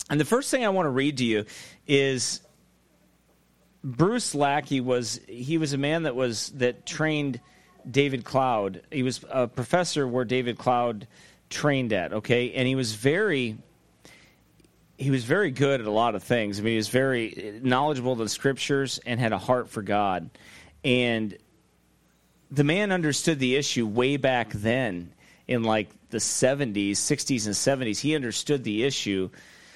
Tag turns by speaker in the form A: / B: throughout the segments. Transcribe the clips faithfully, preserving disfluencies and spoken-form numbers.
A: And the first thing I want to read to you is Bruce Lackey was he was a man that was that trained David Cloud. He was a professor where David Cloud trained at, okay? And he was very he was very good at a lot of things. I mean, he was very knowledgeable of the scriptures and had a heart for God. And the man understood the issue way back then in like the seventies, sixties and seventies. He understood the issue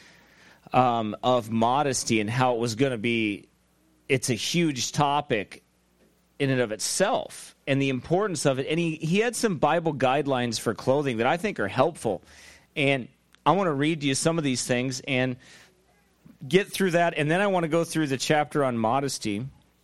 A: um, of modesty and how it was going to be, it's a huge topic in and of itself and the importance of it. And he, he had some Bible guidelines for clothing that I think are helpful. And I want to read to you some of these things and get through that. And then I want to go through the chapter on modesty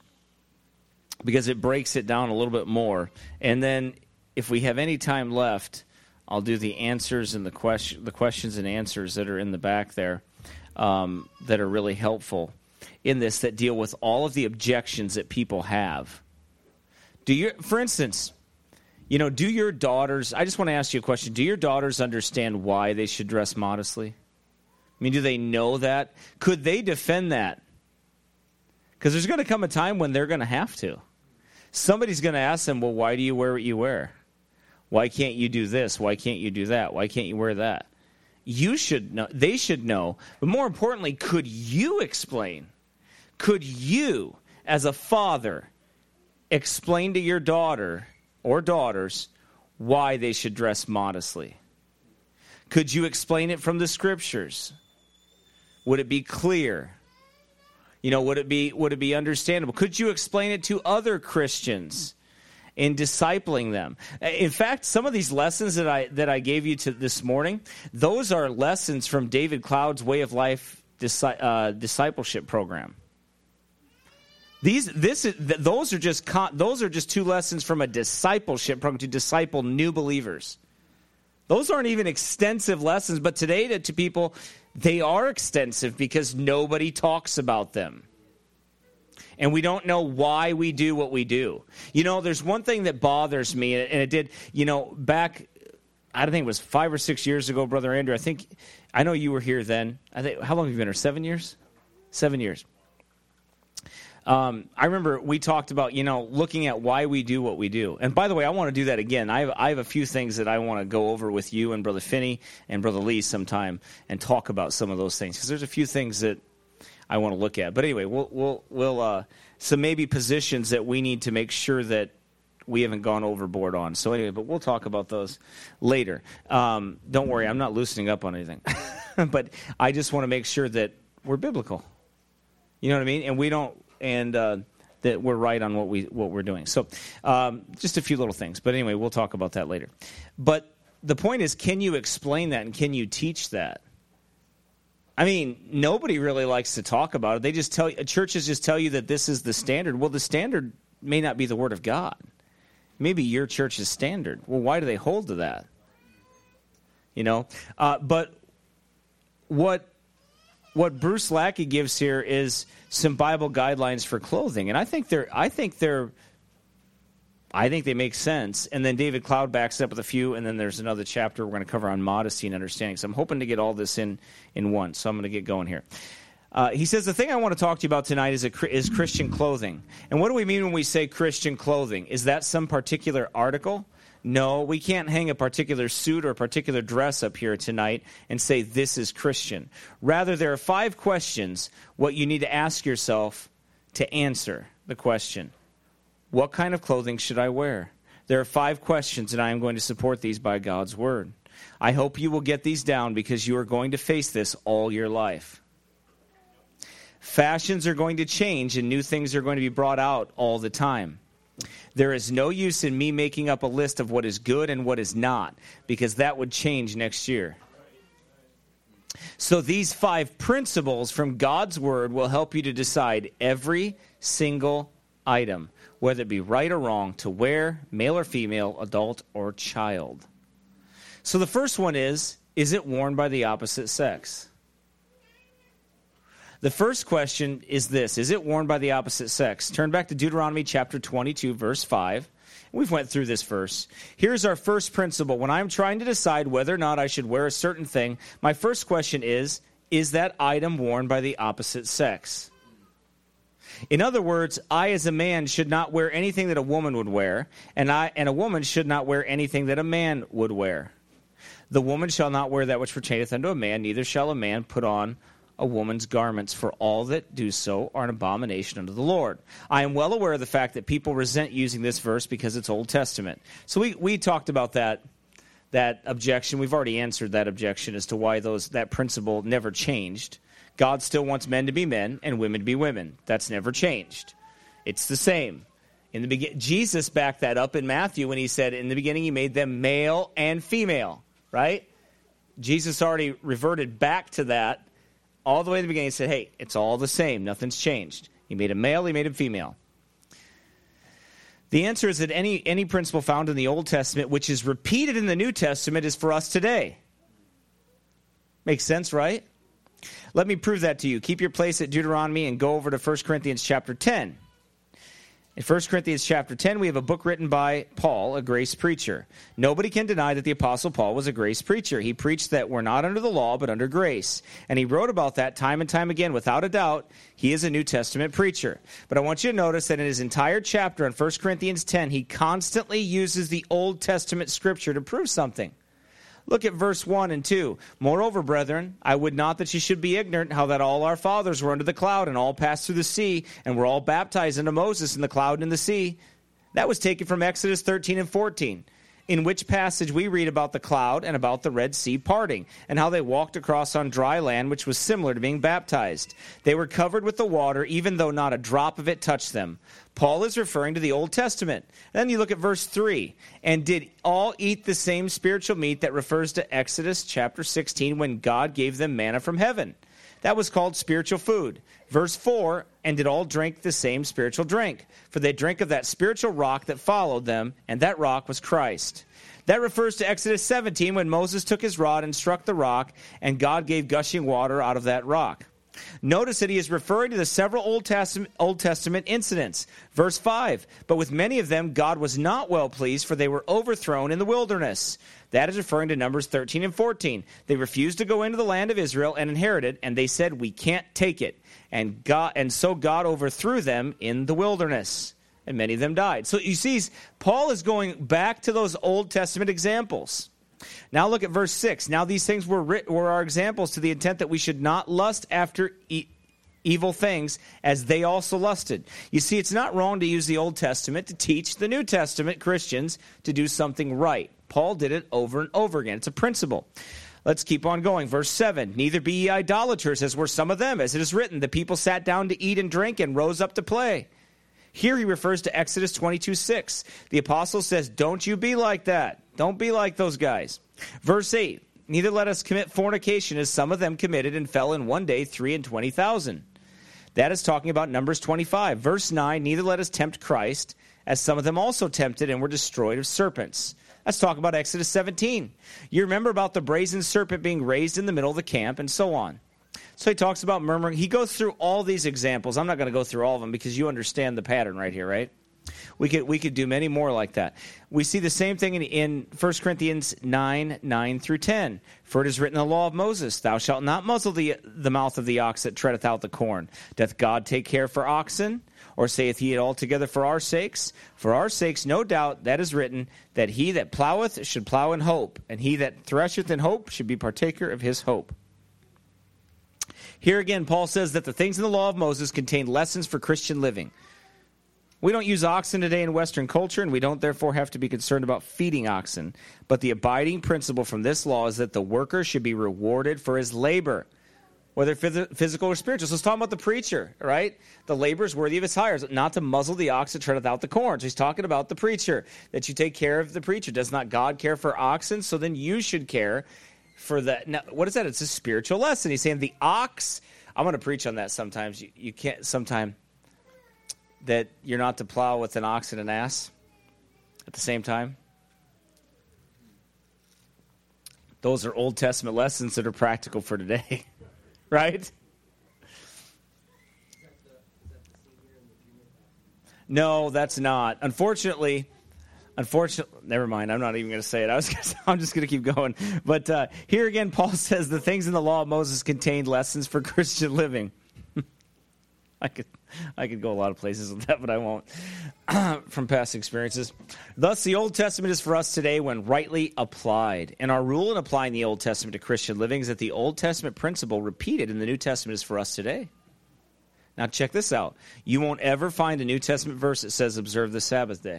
A: because it breaks it down a little bit more. And then if we have any time left, I'll do the answers and the question, the questions and answers that are in the back there um, that are really helpful in this, that deal with all of the objections that people have. Do you, for instance, you know, do your daughters, I just want to ask you a question, do your daughters understand why they should dress modestly? I mean, do they know that? Could they defend that? Because there's going to come a time when they're going to have to. Somebody's going to ask them, well, why do you wear what you wear? Why can't you do this? Why can't you do that? Why can't you wear that? You should know. They should know. But more importantly, could you explain? Could you, as a father, explain to your daughter or daughters why they should dress modestly? Could you explain it from the scriptures? Would it be clear? You know, would it be would it be understandable? Could you explain it to other Christians in discipling them? In fact, some of these lessons that I that I gave you to this morning, those are lessons from David Cloud's Way of Life uh, discipleship program. These this is those are just those are just two lessons from a discipleship program to disciple new believers. Those aren't even extensive lessons, but today to, to people, they are extensive because nobody talks about them. And we don't know why we do what we do. You know, there's one thing that bothers me, and it did, you know, back, I don't think it was five or six years ago, Brother Andrew, I think, I know you were here then. I think, how long have you been here? Seven years? Seven years. Um, I remember we talked about, you know, looking at why we do what we do. And by the way, I want to do that again. I have, I have a few things that I want to go over with you and Brother Finney and Brother Lee sometime and talk about some of those things. Because there's a few things that I want to look at. But anyway, we'll, we'll, we'll, uh, some maybe positions that we need to make sure that we haven't gone overboard on. So anyway, but we'll talk about those later. Um, don't worry, I'm not loosening up on anything. But I just want to make sure that we're biblical. You know what I mean? And we don't, and uh, that we're right on what we what we're doing. So um, just a few little things. But anyway, we'll talk about that later. But the point is, can you explain that and can you teach that? I mean, nobody really likes to talk about it. They just tell churches just tell you that this is the standard. Well, the standard may not be the Word of God. Maybe your church's standard. Well, why do they hold to that? You know, uh, but what what Bruce Lackey gives here is some Bible guidelines for clothing, and I think they're I think they're I think they make sense. And then David Cloud backs up with a few, and then there's another chapter we're going to cover on modesty and understanding. So I'm hoping to get all this in in one. So I'm going to get going here. Uh, he says, the thing I want to talk to you about tonight is, a, is Christian clothing. And what do we mean when we say Christian clothing? Is that some particular article? No, we can't hang a particular suit or a particular dress up here tonight and say this is Christian. Rather, there are five questions what you need to ask yourself to answer the question. What kind of clothing should I wear? There are five questions, and I am going to support these by God's Word. I hope you will get these down because you are going to face this all your life. Fashions are going to change, and new things are going to be brought out all the time. There is no use in me making up a list of what is good and what is not, because that would change next year. So these five principles from God's Word will help you to decide every single item, whether it be right or wrong, to wear, male or female, adult or child. So the first one is, is it worn by the opposite sex? The first question is this: is it worn by the opposite sex? Turn back to Deuteronomy chapter twenty-two, verse five. We've went through this verse. Here's our first principle. When I'm trying to decide whether or not I should wear a certain thing, my first question is, is that item worn by the opposite sex. In other words, I as a man should not wear anything that a woman would wear, and I and a woman should not wear anything that a man would wear. The woman shall not wear that which pertaineth unto a man, neither shall a man put on a woman's garments, for all that do so are an abomination unto the Lord. I am well aware of the fact that people resent using this verse because it's Old Testament. So we, we talked about that that objection. We've already answered that objection as to why those that principle never changed. God still wants men to be men and women to be women. That's never changed. It's the same. In the begin- Jesus backed that up in Matthew when he said, in the beginning he made them male and female, right? Jesus already reverted back to that all the way to the beginning. He said, hey, it's all the same. Nothing's changed. He made him male, he made him female. The answer is that any, any principle found in the Old Testament, which is repeated in the New Testament, is for us today. Makes sense, right? Let me prove that to you. Keep your place at Deuteronomy and go over to First Corinthians chapter ten. In First Corinthians chapter ten, we have a book written by Paul, a grace preacher. Nobody can deny that the Apostle Paul was a grace preacher. He preached that we're not under the law, but under grace. And he wrote about that time and time again. Without a doubt, he is a New Testament preacher. But I want you to notice that in his entire chapter in First Corinthians ten, he constantly uses the Old Testament scripture to prove something. Look at verse one and two. Moreover, brethren, I would not that you should be ignorant how that all our fathers were under the cloud and all passed through the sea and were all baptized into Moses in the cloud and in the sea. That was taken from Exodus thirteen and fourteen, in which passage we read about the cloud and about the Red Sea parting and how they walked across on dry land, which was similar to being baptized. They were covered with the water, even though not a drop of it touched them. Paul is referring to the Old Testament. And then you look at verse three. And did all eat the same spiritual meat? That refers to Exodus chapter sixteen, when God gave them manna from heaven. That was called spiritual food. Verse four, and did all drink the same spiritual drink? For they drank of that spiritual rock that followed them, and that rock was Christ. That refers to Exodus seventeen, when Moses took his rod and struck the rock, and God gave gushing water out of that rock. Notice that he is referring to the several Old Testament, Old Testament incidents. Verse five, but with many of them God was not well pleased, for they were overthrown in the wilderness. That is referring to Numbers thirteen and fourteen. They refused to go into the land of Israel and inherit it, and they said, we can't take it. And God, and so God overthrew them in the wilderness, and many of them died. So you see, Paul is going back to those Old Testament examples. Now look at verse six. Now these things were writ- were our examples, to the intent that we should not lust after e- evil things as they also lusted. You see, it's not wrong to use the Old Testament to teach the New Testament Christians to do something right. Paul did it over and over again. It's a principle. Let's keep on going. Verse seven, neither be ye idolaters, as were some of them, as it is written, the people sat down to eat and drink and rose up to play. Here he refers to Exodus twenty-two six. The apostle says, don't you be like that. Don't be like those guys. Verse eight, neither let us commit fornication, as some of them committed and fell in one day three and twenty thousand. That is talking about Numbers twenty-five. Verse nine, neither let us tempt Christ, as some of them also tempted and were destroyed of serpents. Let's talk about Exodus seventeen. You remember about the brazen serpent being raised in the middle of the camp and so on. So he talks about murmuring. He goes through all these examples. I'm not going to go through all of them because you understand the pattern right here, right? We could we could do many more like that. We see the same thing in, in First Corinthians nine, nine through ten. For it is written in the law of Moses, thou shalt not muzzle the, the mouth of the ox that treadeth out the corn. Doth God take care for oxen? Or saith he it altogether for our sakes? For our sakes, no doubt, that is written, that he that ploweth should plow in hope, and he that thresheth in hope should be partaker of his hope. Here again, Paul says that the things in the law of Moses contain lessons for Christian living. We don't use oxen today in Western culture, and we don't therefore have to be concerned about feeding oxen. But the abiding principle from this law is that the worker should be rewarded for his labor, whether phys- physical or spiritual. So let's talk about the preacher, right? The labor is worthy of his hire, not to muzzle the ox that treadeth out the corn. So he's talking about the preacher, that you take care of the preacher. Does not God care for oxen? So then you should care for that. Now, what is that? It's a spiritual lesson. He's saying the ox, I'm going to preach on that sometimes. You, you can't, sometime, that you're not to plow with an ox and an ass at the same time. Those are Old Testament lessons that are practical for today, right? No, that's not. Unfortunately, Unfortunately, never mind. I'm not even going to say it. I was gonna, I'm just going to keep going. But uh, here again, Paul says the things in the law of Moses contained lessons for Christian living. I could I could go a lot of places with that, but I won't from past experiences. Thus, the Old Testament is for us today when rightly applied. And our rule in applying the Old Testament to Christian living is that the Old Testament principle repeated in the New Testament is for us today. Now, check this out. You won't ever find a New Testament verse that says observe the Sabbath day.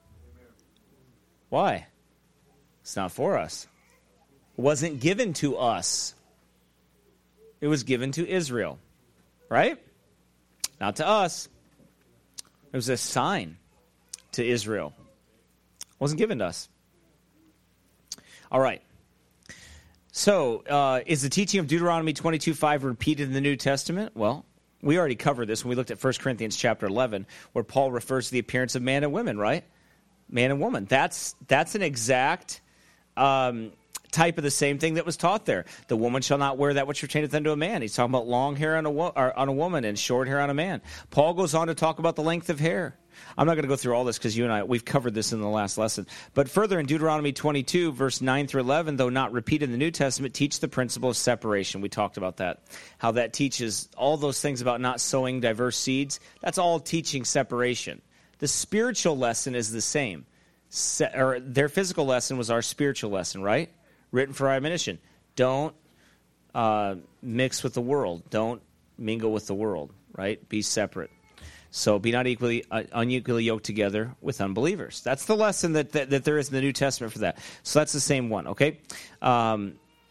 A: Why? It's not for us. It wasn't given to us. It was given to Israel. Right? Not to us. It was a sign to Israel. It wasn't given to us. All right. So, uh, is the teaching of Deuteronomy twenty-two five repeated in the New Testament? Well, we already covered this when we looked at First Corinthians chapter eleven, where Paul refers to the appearance of man and women, right? Man and woman. That's that's an exact um, type of the same thing that was taught there. The woman shall not wear that which pertaineth unto a man. He's talking about long hair on a, wo- or on a woman and short hair on a man. Paul goes on to talk about the length of hair. I'm not going to go through all this because you and I, we've covered this in the last lesson. But further in Deuteronomy twenty-two, verse nine through eleven, though not repeated in the New Testament, teach the principle of separation. We talked about that. How that teaches all those things about not sowing diverse seeds. That's all teaching separation. The spiritual lesson is the same. Se- or their physical lesson was our spiritual lesson, right? Written for our admonition. Don't uh, mix with the world. Don't mingle with the world, right? Be separate. So be not equally uh, unequally yoked together with unbelievers. That's the lesson that, that that there is in the New Testament for that. So that's the same one, okay? Um,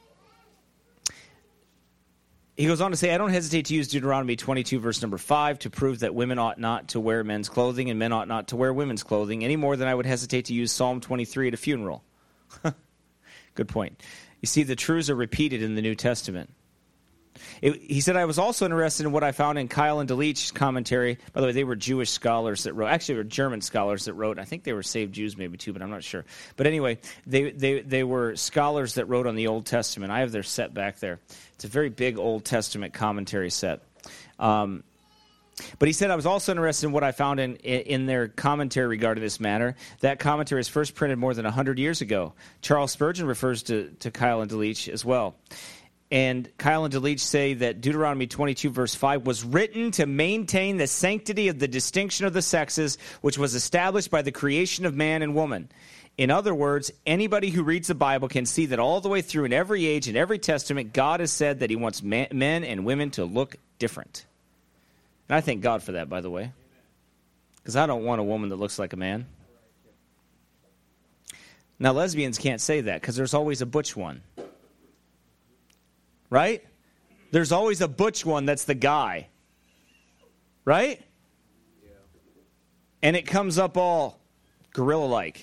A: he goes on to say, I don't hesitate to use Deuteronomy twenty-two, verse number five, to prove that women ought not to wear men's clothing and men ought not to wear women's clothing, any more than I would hesitate to use Psalm twenty-three at a funeral. Good point. You see, the truths are repeated in the New Testament. It, he said, I was also interested in what I found in Keil and Delitzsch's commentary. By the way, they were Jewish scholars that wrote. Actually, they were German scholars that wrote. I think they were saved Jews maybe too, but I'm not sure. But anyway, they, they, they were scholars that wrote on the Old Testament. I have their set back there. It's a very big Old Testament commentary set. Um, but he said, I was also interested in what I found in, in their commentary regarding this matter. That commentary was first printed more than one hundred years ago. Charles Spurgeon refers to, to Keil and Delitzsch as well. And Keil and Delitzsch say that Deuteronomy twenty-two, verse five, was written to maintain the sanctity of the distinction of the sexes, which was established by the creation of man and woman. In other words, anybody who reads the Bible can see that all the way through in every age, in every testament, God has said that he wants man, men and women to look different. And I thank God for that, by the way, because I don't want a woman that looks like a man. Now, lesbians can't say that because there's always a butch one. Right? There's always a butch one that's the guy. Right? Yeah. And it comes up all gorilla-like.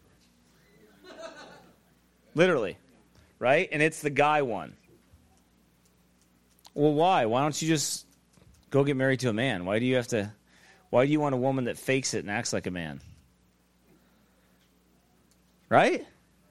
A: Literally. Right? And it's the guy one. Well, why? Why don't you just go get married to a man? Why do you have to... Why do you want a woman that fakes it and acts like a man? Right?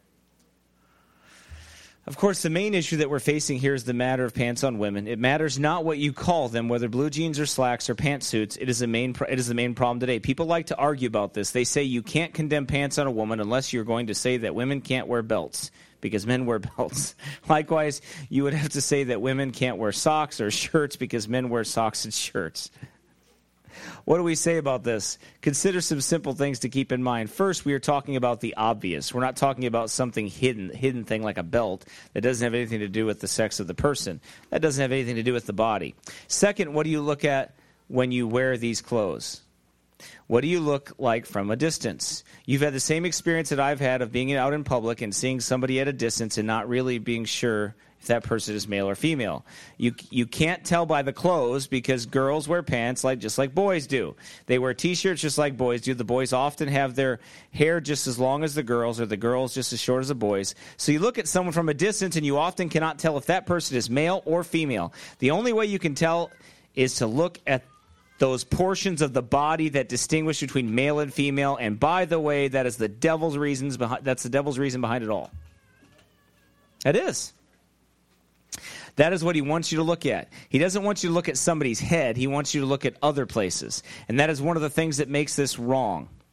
A: Of course, the main issue that we're facing here is the matter of pants on women. It matters not what you call them, whether blue jeans or slacks or pantsuits. It is the main. It is the main problem today. People like to argue about this. They say you can't condemn pants on a woman unless you're going to say that women can't wear belts because men wear belts. Likewise, you would have to say that women can't wear socks or shirts because men wear socks and shirts. What do we say about this? Consider some simple things to keep in mind. First, we are talking about the obvious. We're not talking about something hidden, hidden thing like a belt that doesn't have anything to do with the sex of the person. That doesn't have anything to do with the body. Second, what do you look at when you wear these clothes? What do you look like from a distance? You've had the same experience that I've had of being out in public and seeing somebody at a distance and not really being sure if that person is male or female. You you can't tell by the clothes because girls wear pants like just like boys do. They wear T-shirts just like boys do. The boys often have their hair just as long as the girls, or the girls just as short as the boys. So you look at someone from a distance and you often cannot tell if that person is male or female. The only way you can tell is to look at those portions of the body that distinguish between male and female. And by the way, that is the devil's reasons behind. That's the devil's reason behind it all. It is. That is what he wants you to look at. He doesn't want you to look at somebody's head. He wants you to look at other places. And that is one of the things that makes this wrong.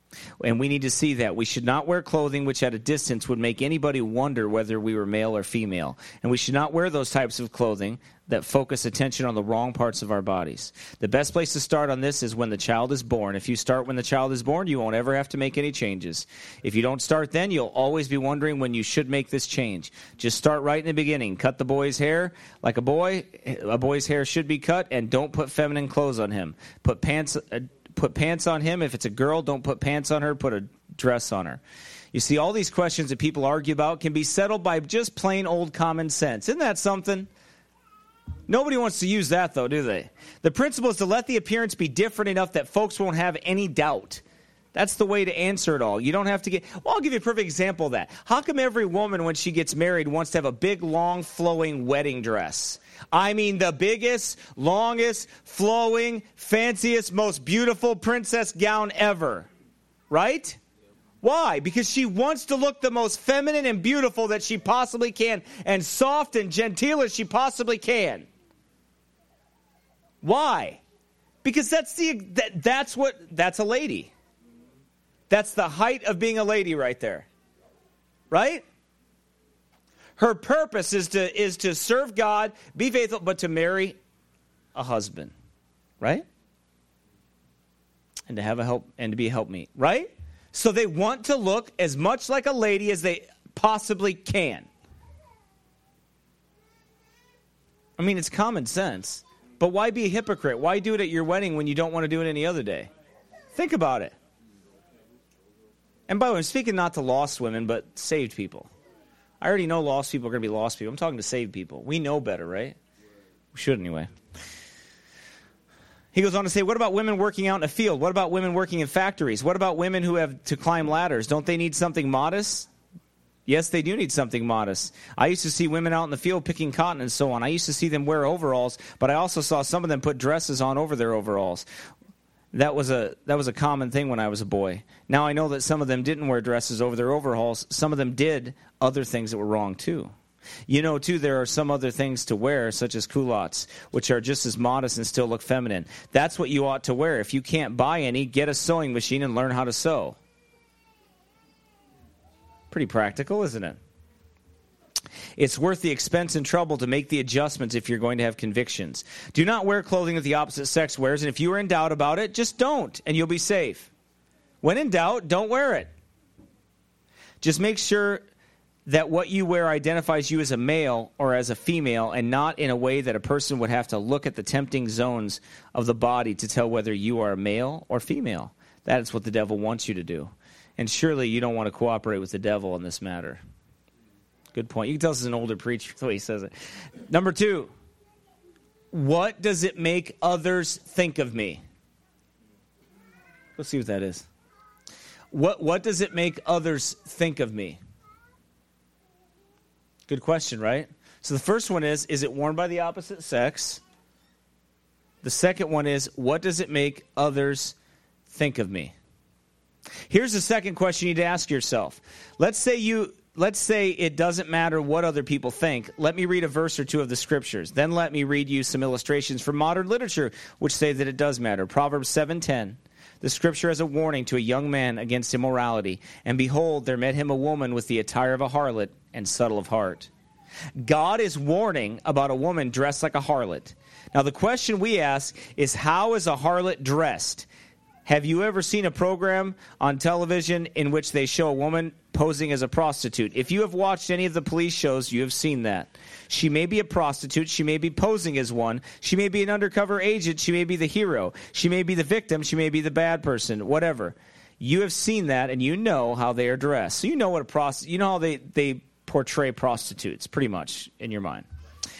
A: And we need to see that. We should not wear clothing which at a distance would make anybody wonder whether we were male or female. And we should not wear those types of clothing that focus attention on the wrong parts of our bodies. The best place to start on this is when the child is born. If you start when the child is born, you won't ever have to make any changes. If you don't start then, you'll always be wondering when you should make this change. Just start right in the beginning. Cut the boy's hair like a boy. A boy's hair should be cut, and don't put feminine clothes on him. Put pants... Uh, Put pants on him. If it's a girl, don't put pants on her. Put a dress on her. You see, all these questions that people argue about can be settled by just plain old common sense. Isn't that something? Nobody wants to use that, though, do they? The principle is to let the appearance be different enough that folks won't have any doubt. That's the way to answer it all. You don't have to get... Well, I'll give you a perfect example of that. How come every woman, when she gets married, wants to have a big, long, flowing wedding dress? I mean the biggest, longest, flowing, fanciest, most beautiful princess gown ever. Right? Why? Because she wants to look the most feminine and beautiful that she possibly can, and soft and genteel as she possibly can. Why? Because that's the that, that's what that's a lady. That's the height of being a lady right there. Right? Her purpose is to is to serve God, be faithful, but to marry a husband, right? And to have a help and to be a helpmeet, right? So they want to look as much like a lady as they possibly can. I mean, it's common sense, but why be a hypocrite? Why do it at your wedding when you don't want to do it any other day? Think about it. And by the way, I'm speaking not to lost women, but saved people. I already know lost people are going to be lost people. I'm talking to saved people. We know better, right? We should anyway. He goes on to say, what about women working out in a field? What about women working in factories? What about women who have to climb ladders? Don't they need something modest? Yes, they do need something modest. I used to see women out in the field picking cotton and so on. I used to see them wear overalls, but I also saw some of them put dresses on over their overalls. That was a that was a common thing when I was a boy. Now I know that some of them didn't wear dresses over their overalls. Some of them did other things that were wrong too. You know, too, there are some other things to wear, such as culottes, which are just as modest and still look feminine. That's what you ought to wear. If you can't buy any, get a sewing machine and learn how to sew. Pretty practical, isn't it? It's worth the expense and trouble to make the adjustments if you're going to have convictions. Do not wear clothing that the opposite sex wears, and if you are in doubt about it, just don't, and you'll be safe. When in doubt, don't wear it. Just make sure that what you wear identifies you as a male or as a female, and not in a way that a person would have to look at the tempting zones of the body to tell whether you are a male or female. That is what the devil wants you to do. And surely you don't want to cooperate with the devil in this matter. Good point. You can tell this is an older preacher the way he says it. Number two, what does it make others think of me? Let's see what that is. What what does it make others think of me? Good question, right? So the first one is, is it worn by the opposite sex? The second one is, what does it make others think of me? Here's the second question you need to ask yourself. Let's say you... Let's say it doesn't matter what other people think. Let me read a verse or two of the scriptures. Then let me read you some illustrations from modern literature which say that it does matter. Proverbs seven ten. The scripture has a warning to a young man against immorality. And behold, there met him a woman with the attire of a harlot and subtle of heart. God is warning about a woman dressed like a harlot. Now the question we ask is, how is a harlot dressed? Have you ever seen a program on television in which they show a woman posing as a prostitute? If you have watched any of the police shows, you have seen that. She may be a prostitute. She may be posing as one. She may be an undercover agent. She may be the hero. She may be the victim. She may be the bad person, whatever. You have seen that, and you know how they are dressed. So you know what a prostitute, you know how they, they portray prostitutes, pretty much, in your mind.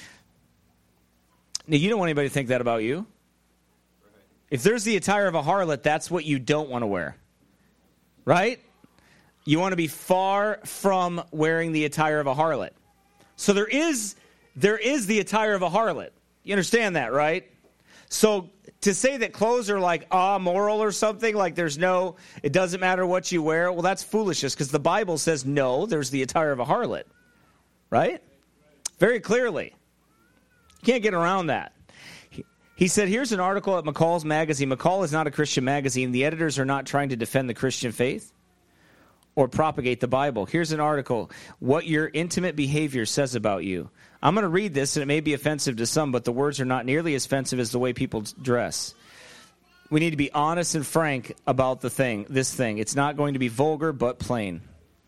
A: Now, you don't want anybody to think that about you. If there's the attire of a harlot, that's what you don't want to wear, right? You want to be far from wearing the attire of a harlot. So there is there is the attire of a harlot. You understand that, right? So to say that clothes are like amoral or something, like there's no, it doesn't matter what you wear, well, that's foolishness, because the Bible says no, there's the attire of a harlot, right? Very clearly. You can't get around that. He said, here's an article at McCall's magazine. McCall is not a Christian magazine. The editors are not trying to defend the Christian faith or propagate the Bible. Here's an article, what your intimate behavior says about you. I'm going to read this, and it may be offensive to some, but the words are not nearly as offensive as the way people dress. We need to be honest and frank about the thing, this thing. It's not going to be vulgar, but plain.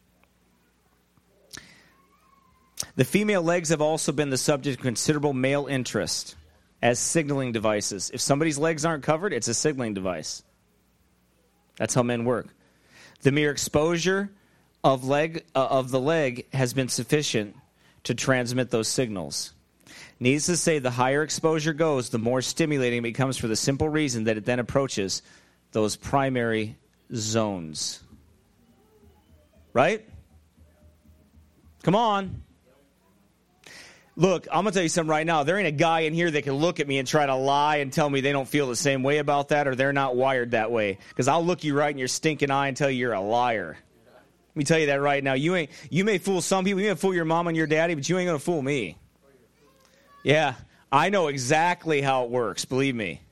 A: The female legs have also been the subject of considerable male interest as signaling devices. If somebody's legs aren't covered, it's a signaling device. That's how men work. The mere exposure of leg uh, of the leg has been sufficient to transmit those signals. Needless to say, the higher exposure goes, the more stimulating it becomes for the simple reason that it then approaches those primary zones. Right? Come on. Look, I'm going to tell you something right now. There ain't a guy in here that can look at me and try to lie and tell me they don't feel the same way about that or they're not wired that way. Because I'll look you right in your stinking eye and tell you you're a liar. Let me tell you that right now. You ain't. You may fool some people. You may fool your mom and your daddy, but you ain't going to fool me. Yeah, I know exactly how it works. Believe me.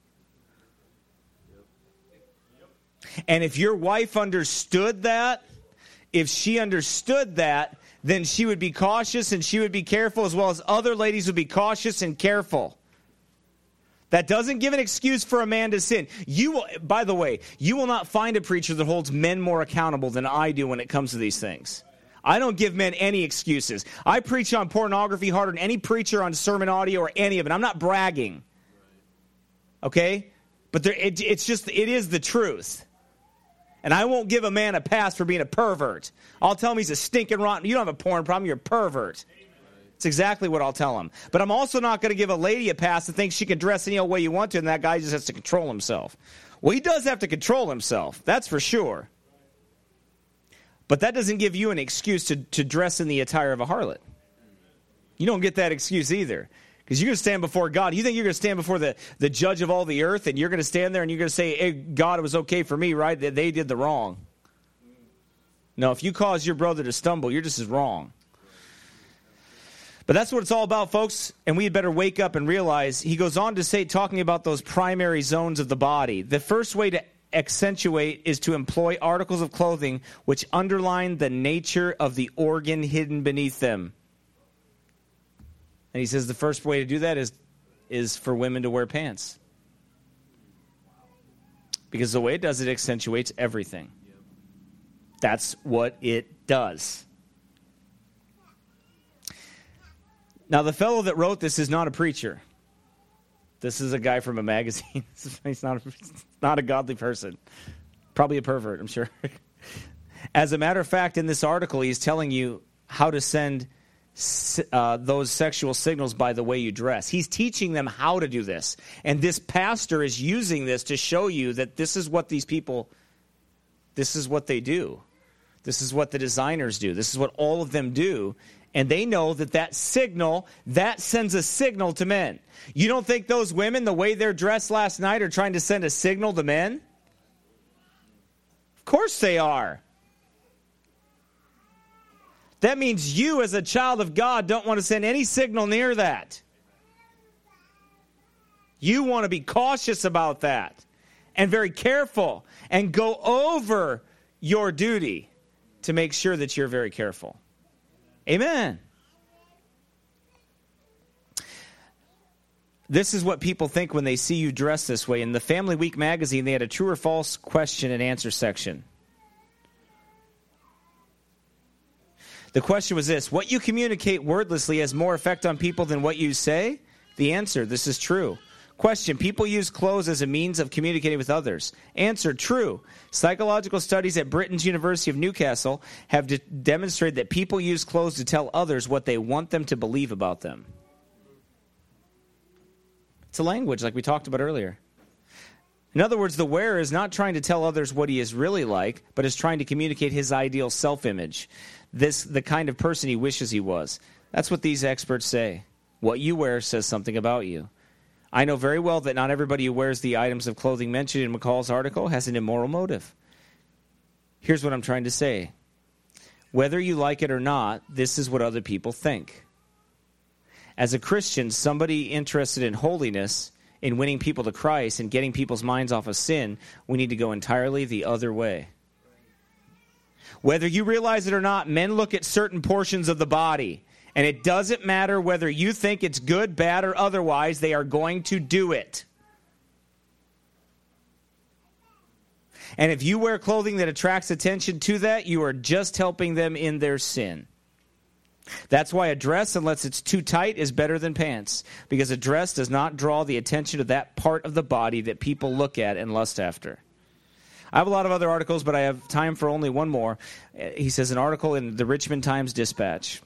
A: And if your wife understood that, if she understood that, then she would be cautious and she would be careful, as well as other ladies would be cautious and careful. That doesn't give an excuse for a man to sin. You will, by the way, you will not find a preacher that holds men more accountable than I do when it comes to these things. I don't give men any excuses. I preach on pornography harder than any preacher on sermon audio or any of it. I'm not bragging. Okay? But there, it, it's just, it is the truth. And I won't give a man a pass for being a pervert. I'll tell him he's a stinking rotten. You don't have a porn problem. You're a pervert. It's exactly what I'll tell him. But I'm also not going to give a lady a pass to think she can dress any old way you want to, and that guy just has to control himself. Well, he does have to control himself. That's for sure. But that doesn't give you an excuse to, to dress in the attire of a harlot. You don't get that excuse either. Because you're going to stand before God. You think you're going to stand before the, the judge of all the earth, and you're going to stand there and you're going to say, hey, God, it was okay for me, right? That they did the wrong. No, if you cause your brother to stumble, you're just as wrong. But that's what it's all about, folks, and we had better wake up and realize. He goes on to say, talking about those primary zones of the body, the first way to accentuate is to employ articles of clothing which underline the nature of the organ hidden beneath them. And he says the first way to do that is, is for women to wear pants. Because the way it does, it accentuates everything. That's what it does. Now, the fellow that wrote this is not a preacher. This is a guy from a magazine. He's not a, not a godly person. Probably a pervert, I'm sure. As a matter of fact, in this article, he's telling you how to send uh, those sexual signals by the way you dress. He's teaching them how to do this. And this pastor is using this to show you that this is what these people, this is what they do. This is what the designers do. This is what all of them do. And they know that that signal, that sends a signal to men. You don't think those women, the way they're dressed last night, are trying to send a signal to men? Of course they are. That means you, as a child of God, don't want to send any signal near that. You want to be cautious about that and very careful and go over your duty to make sure that you're very careful. Amen. This is what people think when they see you dressed this way. In the Family Week magazine, they had a true or false question and answer section. The question was this: what you communicate wordlessly has more effect on people than what you say? The answer: this is true. Question: people use clothes as a means of communicating with others. Answer: true. Psychological studies at Britain's University of Newcastle have de- demonstrated that people use clothes to tell others what they want them to believe about them. It's a language like we talked about earlier. In other words, the wearer is not trying to tell others what he is really like, but is trying to communicate his ideal self-image, this the kind of person he wishes he was. That's what these experts say. What you wear says something about you. I know very well that not everybody who wears the items of clothing mentioned in McCall's article has an immoral motive. Here's what I'm trying to say. Whether you like it or not, this is what other people think. As a Christian, somebody interested in holiness in winning people to Christ and getting people's minds off of sin, we need to go entirely the other way. Whether you realize it or not, men look at certain portions of the body, and it doesn't matter whether you think it's good, bad, or otherwise, they are going to do it. And if you wear clothing that attracts attention to that, you are just helping them in their sin. That's why a dress, unless it's too tight, is better than pants, because a dress does not draw the attention of that part of the body that people look at and lust after. I have a lot of other articles, but I have time for only one more. He says an article in the Richmond Times-Dispatch.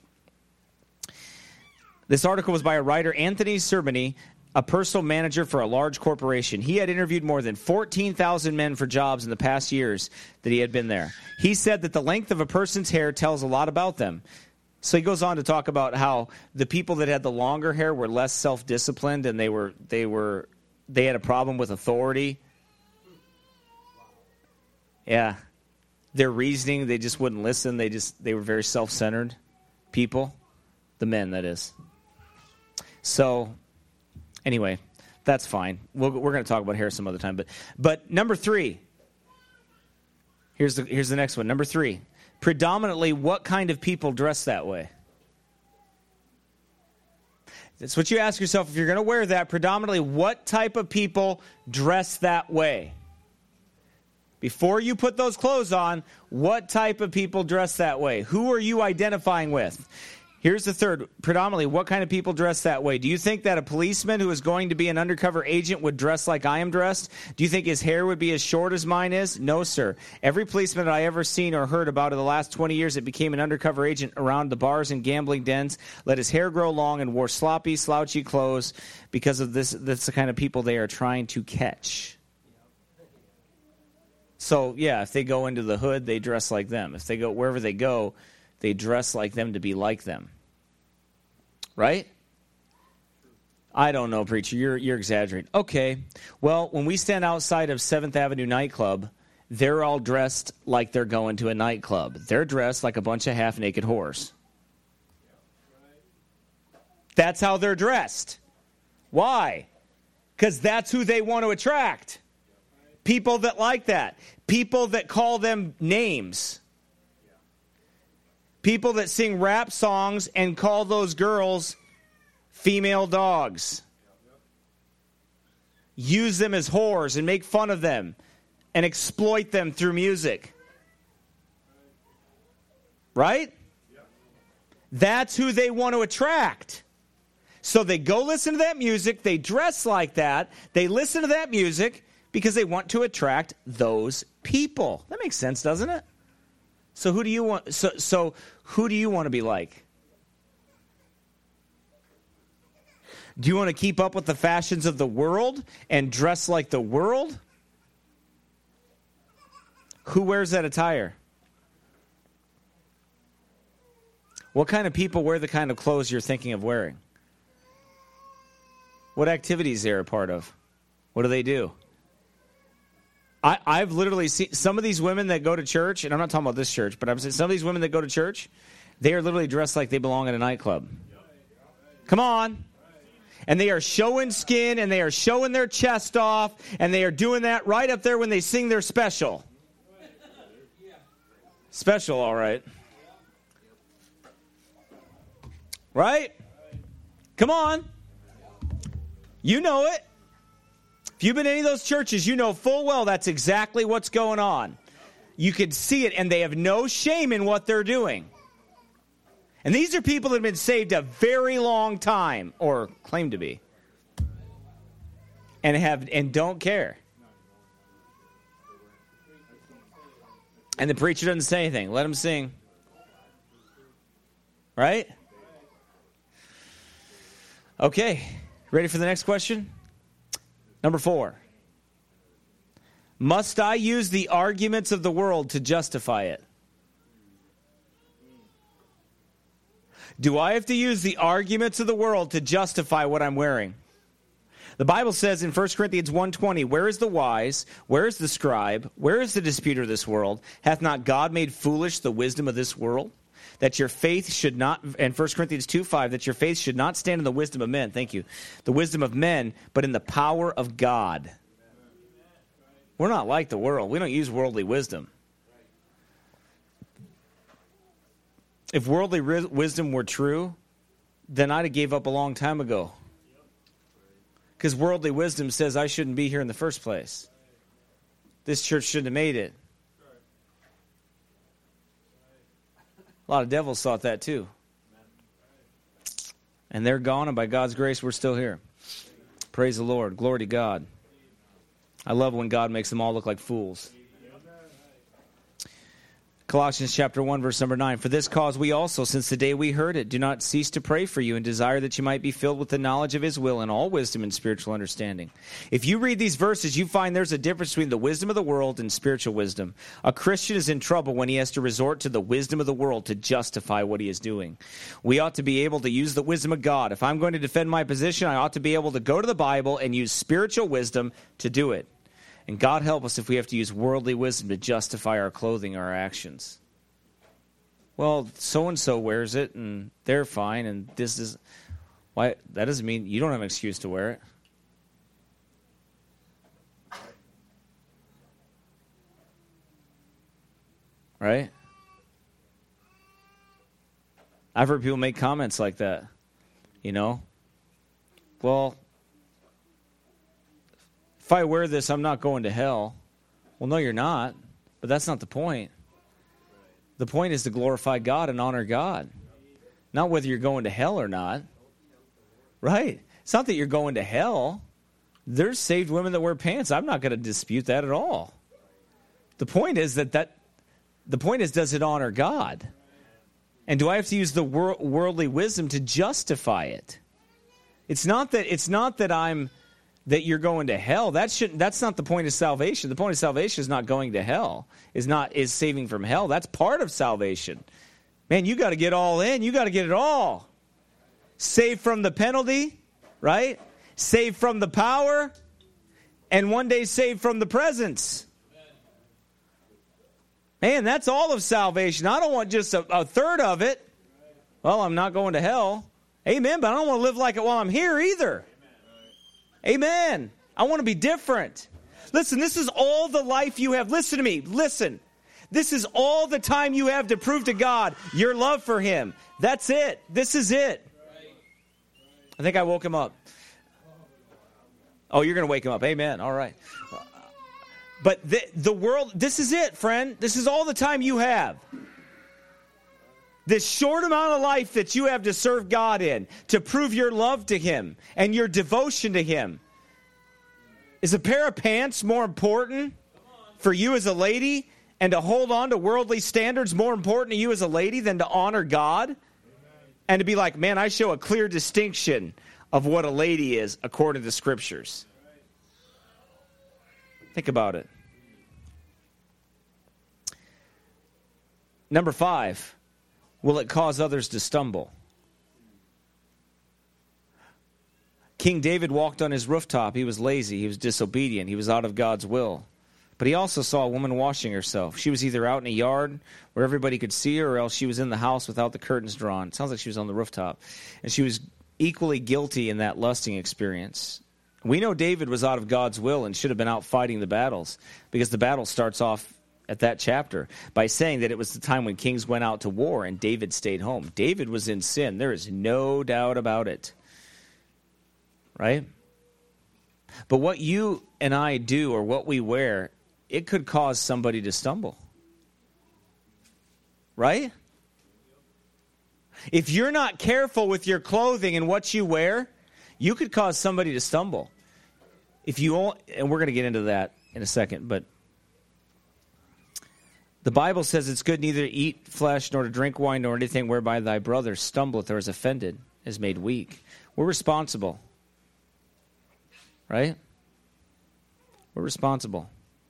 A: This article was by a writer, Anthony Cervini, a personal manager for a large corporation. He had interviewed more than fourteen thousand men for jobs in the past years that he had been there. He said that the length of a person's hair tells a lot about them. So he goes on to talk about how the people that had the longer hair were less self-disciplined, and they were they were they had a problem with authority. Yeah. Their reasoning, they just wouldn't listen. They just they were very self-centered people. The men, that is. So, anyway, that's fine. We'll, we're going to talk about hair some other time. But but number three. Here's the here's the next one. Number three. Predominantly, what kind of people dress that way? That's what you ask yourself. If you're going to wear that, predominantly, what type of people dress that way? Before you put those clothes on, what type of people dress that way? Who are you identifying with? Here's the third. Predominantly, what kind of people dress that way? Do you think that a policeman who is going to be an undercover agent would dress like I am dressed? Do you think his hair would be as short as mine is? No, sir. Every policeman that I ever seen or heard about in the last twenty years that became an undercover agent around the bars and gambling dens let his hair grow long and wore sloppy, slouchy clothes because of this. That's the kind of people they are trying to catch. So, yeah, if they go into the hood, they dress like them. If they go wherever they go, they dress like them to be like them. Right? I don't know, preacher. You're you're exaggerating. Okay. Well, when we stand outside of seventh Avenue nightclub, they're all dressed like they're going to a nightclub. They're dressed like a bunch of half-naked whores. That's how they're dressed. Why? Because that's who they want to attract. People that like that. People that call them names. People that sing rap songs and call those girls female dogs. Use them as whores and make fun of them and exploit them through music. Right? That's who they want to attract. So they go listen to that music. They dress like that. They listen to that music because they want to attract those people. That makes sense, doesn't it? So who do you want? So, so who do you want to be like? Do you want to keep up with the fashions of the world and dress like the world? Who wears that attire? What kind of people wear the kind of clothes you're thinking of wearing? What activities they're a part of? What do they do? I, I've literally seen some of these women that go to church, and I'm not talking about this church, but I'm saying some of these women that go to church, they are literally dressed like they belong in a nightclub. Come on. And they are showing skin, and they are showing their chest off, and they are doing that right up there when they sing their special. Special, all right. Right? Come on. You know it. If you've been in any of those churches, you know full well that's exactly what's going on. You can see it, and they have no shame in what they're doing. And these are people that have been saved a very long time, or claim to be, and have and don't care. And the preacher doesn't say anything. Let him sing. Right? Okay. Ready for the next question? Number four. Must I use the arguments of the world to justify it? Do I have to use the arguments of the world to justify what I'm wearing? The Bible says in First Corinthians one twenty, where is the wise? Where is the scribe? Where is the disputer of this world? Hath not God made foolish the wisdom of this world? that your faith should not, and First Corinthians two five, that your faith should not stand in the wisdom of men, thank you, the wisdom of men, but in the power of God. We're not like the world. We don't use worldly wisdom. If worldly ri- wisdom were true, then I'd have gave up a long time ago. Because worldly wisdom says I shouldn't be here in the first place. This church shouldn't have made it. A lot of devils thought that too. And they're gone, and by God's grace, we're still here. Praise the Lord. Glory to God. I love when God makes them all look like fools. Colossians chapter one, verse number nine. For this cause we also, since the day we heard it, do not cease to pray for you and desire that you might be filled with the knowledge of his will and all wisdom and spiritual understanding. If you read these verses, you find there's a difference between the wisdom of the world and spiritual wisdom. A Christian is in trouble when he has to resort to the wisdom of the world to justify what he is doing. We ought to be able to use the wisdom of God. If I'm going to defend my position, I ought to be able to go to the Bible and use spiritual wisdom to do it. And God help us if we have to use worldly wisdom to justify our clothing or our actions. Well, so-and-so wears it, and they're fine, and this is... Why? That doesn't mean you don't have an excuse to wear it. Right? I've heard people make comments like that. You know? Well... If I wear this, I'm not going to hell. Well, no, you're not. But that's not the point. The point is to glorify God and honor God. Not whether you're going to hell or not. Right? It's not that you're going to hell. There's saved women that wear pants. I'm not going to dispute that at all. The point is that, that the point is, does it honor God? And do I have to use the wor- worldly wisdom to justify it? It's not that it's not that I'm that you're going to hell. That shouldn't, that's not the point of salvation. The point of salvation is not going to hell, is not is saving from hell. That's part of salvation. Man, you got to get all in. You got to get it all. Saved from the penalty, right? Saved from the power, and one day saved from the presence. Man, that's all of salvation. I don't want just a, a third of it. Well, I'm not going to hell. Amen, but I don't want to live like it while I'm here either. Amen. I want to be different. Listen, this is all the life you have. Listen to me. Listen. This is all the time you have to prove to God your love for him. That's it. This is it. I think I woke him up. Oh, you're going to wake him up. Amen. All right. But the, the world, this is it, friend. This is all the time you have. This short amount of life that you have to serve God in, to prove your love to him and your devotion to him. Is a pair of pants more important for you as a lady, and to hold on to worldly standards more important to you as a lady than to honor God? And to be like, man, I show a clear distinction of what a lady is according to the scriptures. Think about it. Number five. Will it cause others to stumble? King David walked on his rooftop. He was lazy. He was disobedient. He was out of God's will. But he also saw a woman washing herself. She was either out in a yard where everybody could see her, or else she was in the house without the curtains drawn. It sounds like she was on the rooftop. And she was equally guilty in that lusting experience. We know David was out of God's will and should have been out fighting the battles, because the battle starts off at that chapter by saying that it was the time when kings went out to war and David stayed home. David was in sin. There is no doubt about it. Right? But what you and I do, or what we wear, it could cause somebody to stumble. Right? If you're not careful with your clothing and what you wear, you could cause somebody to stumble. If you all, and we're going to get into that in a second, but the Bible says it's good neither to eat flesh nor to drink wine nor anything whereby thy brother stumbleth or is offended, is made weak. We're responsible. Right? We're responsible.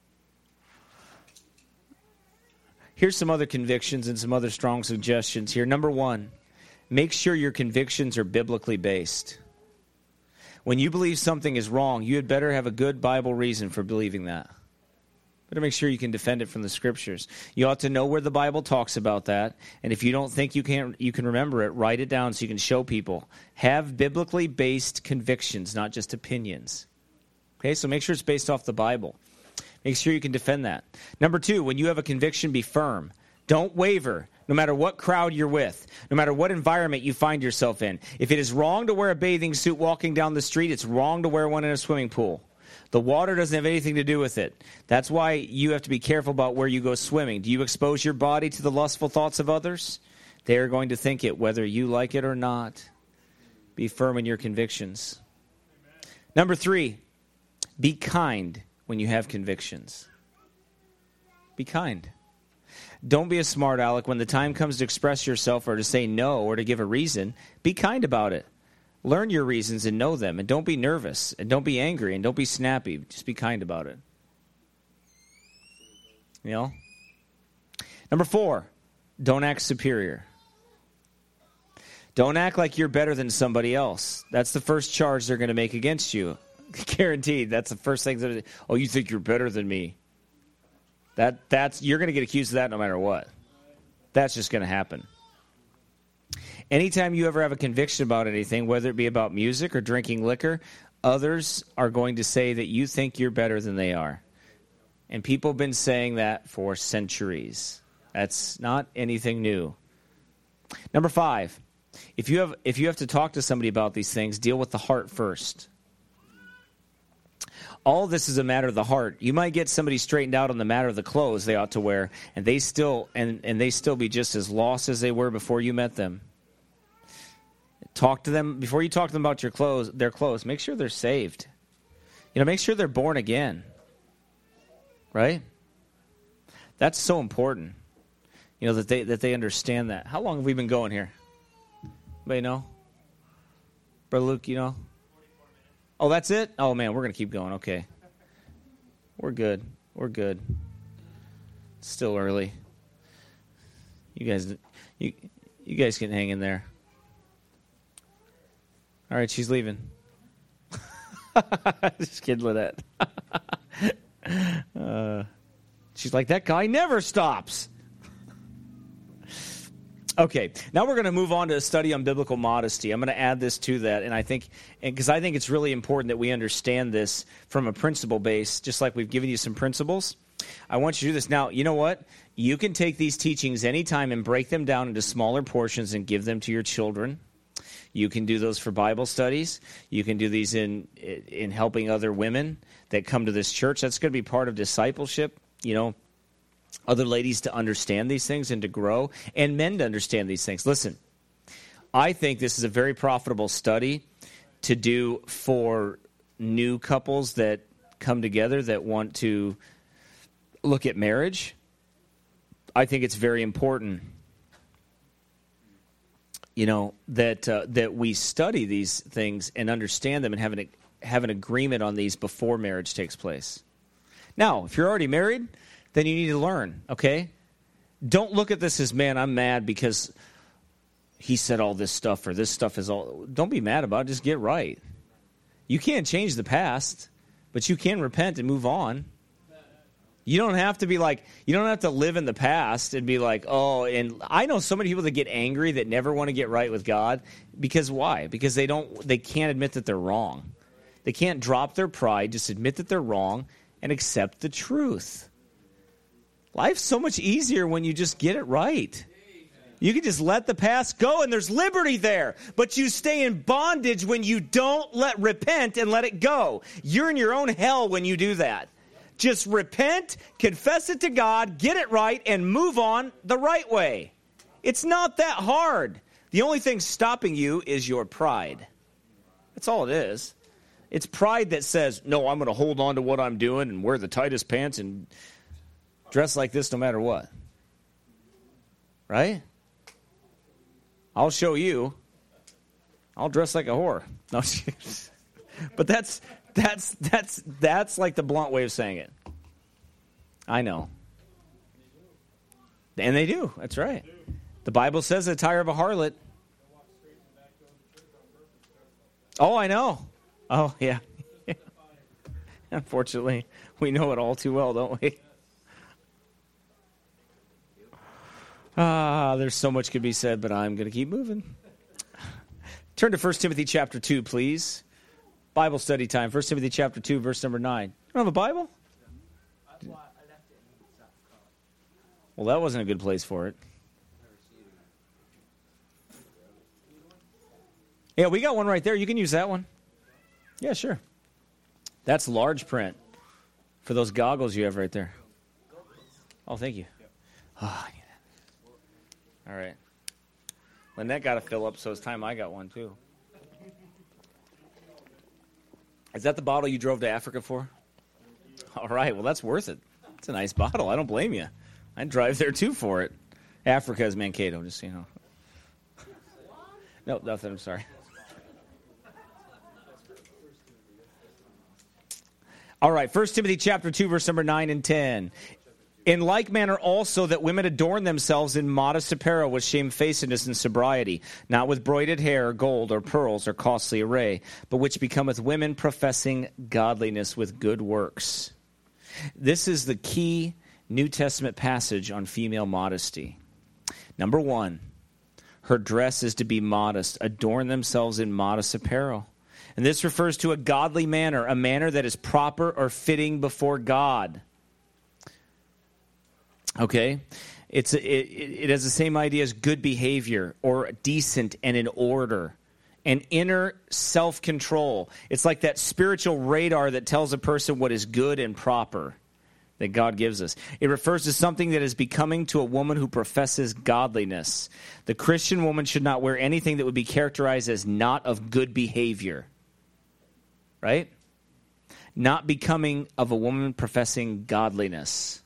A: Here's some other convictions and some other strong suggestions here. Number one, make sure your convictions are biblically based. When you believe something is wrong, you had better have a good Bible reason for believing that. Better make sure you can defend it from the Scriptures. You ought to know where the Bible talks about that. And if you don't think you can you can remember it, write it down so you can show people. Have biblically based convictions, not just opinions. Okay, so make sure it's based off the Bible. Make sure you can defend that. Number two, when you have a conviction, be firm. Don't waver, no matter what crowd you're with, no matter what environment you find yourself in. If it is wrong to wear a bathing suit walking down the street, it's wrong to wear one in a swimming pool. The water doesn't have anything to do with it. That's why you have to be careful about where you go swimming. Do you expose your body to the lustful thoughts of others? They are going to think it, whether you like it or not. Be firm in your convictions. Amen. Number three, be kind when you have convictions. Be kind. Don't be a smart aleck. When the time comes to express yourself or to say no or to give a reason, be kind about it. Learn your reasons and know them, and don't be nervous, and don't be angry, and don't be snappy. Just be kind about it. You know? Number four, don't act superior. Don't act like you're better than somebody else. That's the first charge they're going to make against you. Guaranteed. That's the first thing. That, oh, you think you're better than me. That that's you're going to get accused of that no matter what. That's just going to happen. Anytime you ever have a conviction about anything, whether it be about music or drinking liquor, others are going to say that you think you're better than they are. And people have been saying that for centuries. That's not anything new. Number five, if you have if you have to talk to somebody about these things, deal with the heart first. All this is a matter of the heart. You might get somebody straightened out on the matter of the clothes they ought to wear, and they still and, and they still be just as lost as they were before you met them. Talk to them before you talk to them about your clothes, their clothes. Make sure they're saved. You know, make sure they're born again. Right? That's so important. You know, that they that they understand that. How long have we been going here? Anybody know? Brother Luke, you know? Oh, that's it? Oh, man, we're going to keep going. Okay. We're good. We're good. It's still early. You guys you you guys can hang in there. All right, she's leaving. Just kidding with that. uh, she's like, that guy never stops. Okay, now we're going to move on to a study on biblical modesty. I'm going to add this to that, and I think, because I think it's really important that we understand this from a principle base, just like we've given you some principles. I want you to do this. Now, you know what? You can take these teachings anytime and break them down into smaller portions and give them to your children. You can do those for Bible studies. You can do these in in helping other women that come to this church. That's going to be part of discipleship, you know, other ladies to understand these things and to grow, and men to understand these things. Listen, I think this is a very profitable study to do for new couples that come together that want to look at marriage. I think it's very important, you know, that uh, that we study these things and understand them and have an, have an agreement on these before marriage takes place. Now, if you're already married, then you need to learn, okay? Don't look at this as, man, I'm mad because he said all this stuff or this stuff is all. Don't be mad about it. Just get right. You can't change the past, but you can repent and move on. You don't have to be like, you don't have to live in the past and be like, oh, and I know so many people that get angry that never want to get right with God. Because why? Because they don't, they can't admit that they're wrong. They can't drop their pride, just admit that they're wrong and accept the truth. Life's so much easier when you just get it right. You can just let the past go, and there's liberty there. But you stay in bondage when you don't let repent and let it go. You're in your own hell when you do that. Just repent, confess it to God, get it right, and move on the right way. It's not that hard. The only thing stopping you is your pride. That's all it is. It's pride that says, no, I'm going to hold on to what I'm doing and wear the tightest pants and dress like this no matter what. Right? I'll show you. I'll dress like a whore. No, but that's that's that's that's like the blunt way of saying it. I know. And they do. That's right. The Bible says the attire of a harlot. Oh, I know. Oh, yeah. Unfortunately, we know it all too well, don't we? Ah, there's so much could be said, but I'm going to keep moving. Turn to First Timothy chapter two, please. Bible study time. First Timothy chapter two, verse number nine. You don't have a Bible? Well, that wasn't a good place for it. Yeah, we got one right there. You can use that one. Yeah, sure. That's large print for those goggles you have right there. Oh, thank you. Oh, I need that. All right. Lynette got a fill up, so it's time I got one too. Is that the bottle you drove to Africa for? All right. Well, that's worth it. It's a nice bottle. I don't blame you. I'd drive there too for it. Africa is Mankato, just so you know. No, nothing. I'm sorry. All right, First Timothy chapter two, verse number nine and ten. In like manner also that women adorn themselves in modest apparel with shamefacedness and sobriety, not with broided hair, or gold, or pearls, or costly array, but which becometh women professing godliness with good works. This is the key New Testament passage on female modesty. Number one, her dress is to be modest, adorn themselves in modest apparel. And this refers to a godly manner, a manner that is proper or fitting before God. Okay? It's it, it has the same idea as good behavior or decent and in order. And inner self-control. It's like that spiritual radar that tells a person what is good and proper that God gives us. It refers to something that is becoming to a woman who professes godliness. The Christian woman should not wear anything that would be characterized as not of good behavior. Right? Not becoming of a woman professing godliness.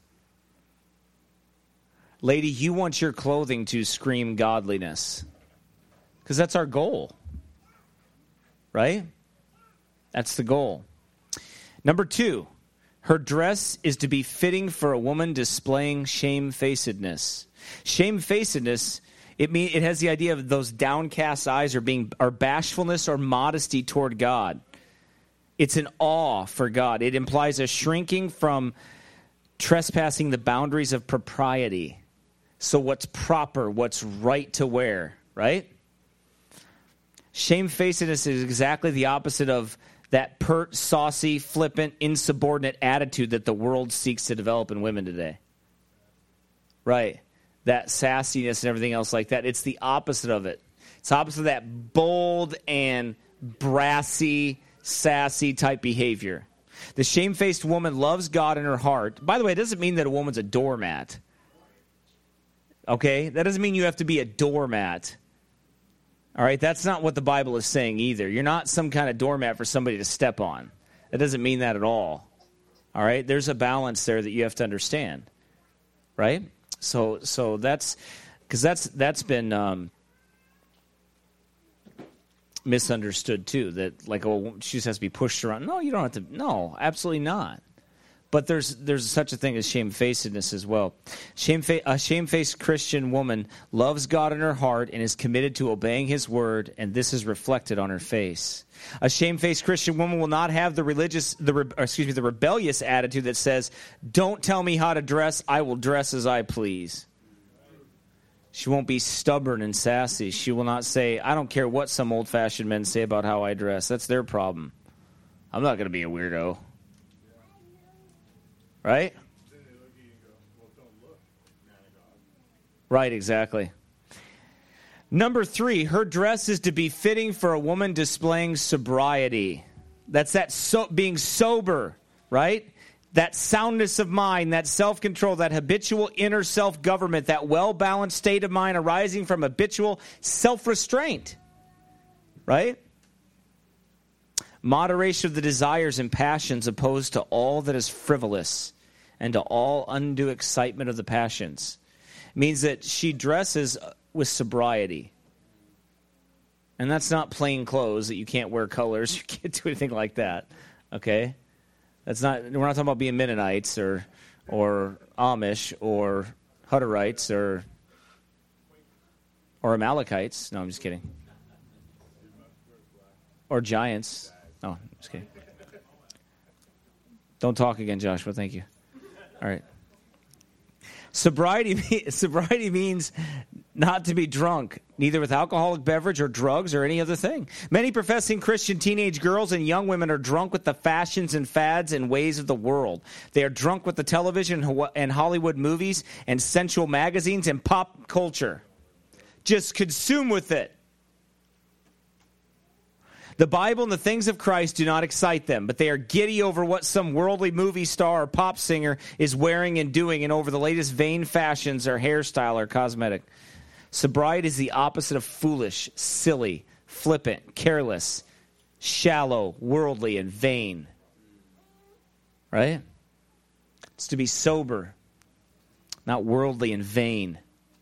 A: Lady, you want your clothing to scream godliness. Because that's our goal. Right? That's the goal. Number two, her dress is to be fitting for a woman displaying shamefacedness. Shamefacedness, it mean it has the idea of those downcast eyes or being or bashfulness or modesty toward God. It's an awe for God. It implies a shrinking from trespassing the boundaries of propriety. So what's proper, what's right to wear, right? Shamefacedness is exactly the opposite of that pert, saucy, flippant, insubordinate attitude that the world seeks to develop in women today. Right. That sassiness and everything else like that. It's the opposite of it. It's the opposite of that bold and brassy, sassy type behavior. The shamefaced woman loves God in her heart. By the way, it doesn't mean that a woman's a doormat. Okay? That doesn't mean you have to be a doormat. All right? That's not what the Bible is saying either. You're not some kind of doormat for somebody to step on. That doesn't mean that at all. All right? There's a balance there that you have to understand. Right? So so that's because that's that's been um, misunderstood too. That like, oh, she just has to be pushed around. No, you don't have to. No, absolutely not. But there's there's such a thing as shamefacedness as well. Shamefa- a shamefaced Christian woman loves God in her heart and is committed to obeying His word, and this is reflected on her face. A shamefaced Christian woman will not have the religious, the re- excuse me, the rebellious attitude that says, "Don't tell me how to dress; I will dress as I please." She won't be stubborn and sassy. She will not say, "I don't care what some old-fashioned men say about how I dress. That's their problem. I'm not going to be a weirdo." Right? Right, exactly. Number three, her dress is to be fitting for a woman displaying sobriety. That's that so, being sober, right? That soundness of mind, that self-control, that habitual inner self-government, that well-balanced state of mind arising from habitual self-restraint, right? Moderation of the desires and passions opposed to all that is frivolous and to all undue excitement of the passions. It means that she dresses with sobriety. And that's not plain clothes that you can't wear colors. You can't do anything like that. Okay? That's not. We're not talking about being Mennonites or or Amish or Hutterites or or Amalekites. No, I'm just kidding. Or giants. No, I'm just kidding. Don't talk again, Joshua. Thank you. All right. Sobriety, sobriety means not to be drunk, neither with alcoholic beverage or drugs or any other thing. Many professing Christian teenage girls and young women are drunk with the fashions and fads and ways of the world. They are drunk with the television and Hollywood movies and sensual magazines and pop culture. Just consume with it. The Bible and the things of Christ do not excite them, but they are giddy over what some worldly movie star or pop singer is wearing and doing, and over the latest vain fashions or hairstyle or cosmetic. Sobriety is the opposite of foolish, silly, flippant, careless, shallow, worldly, and vain. Right? It's to be sober, not worldly and vain.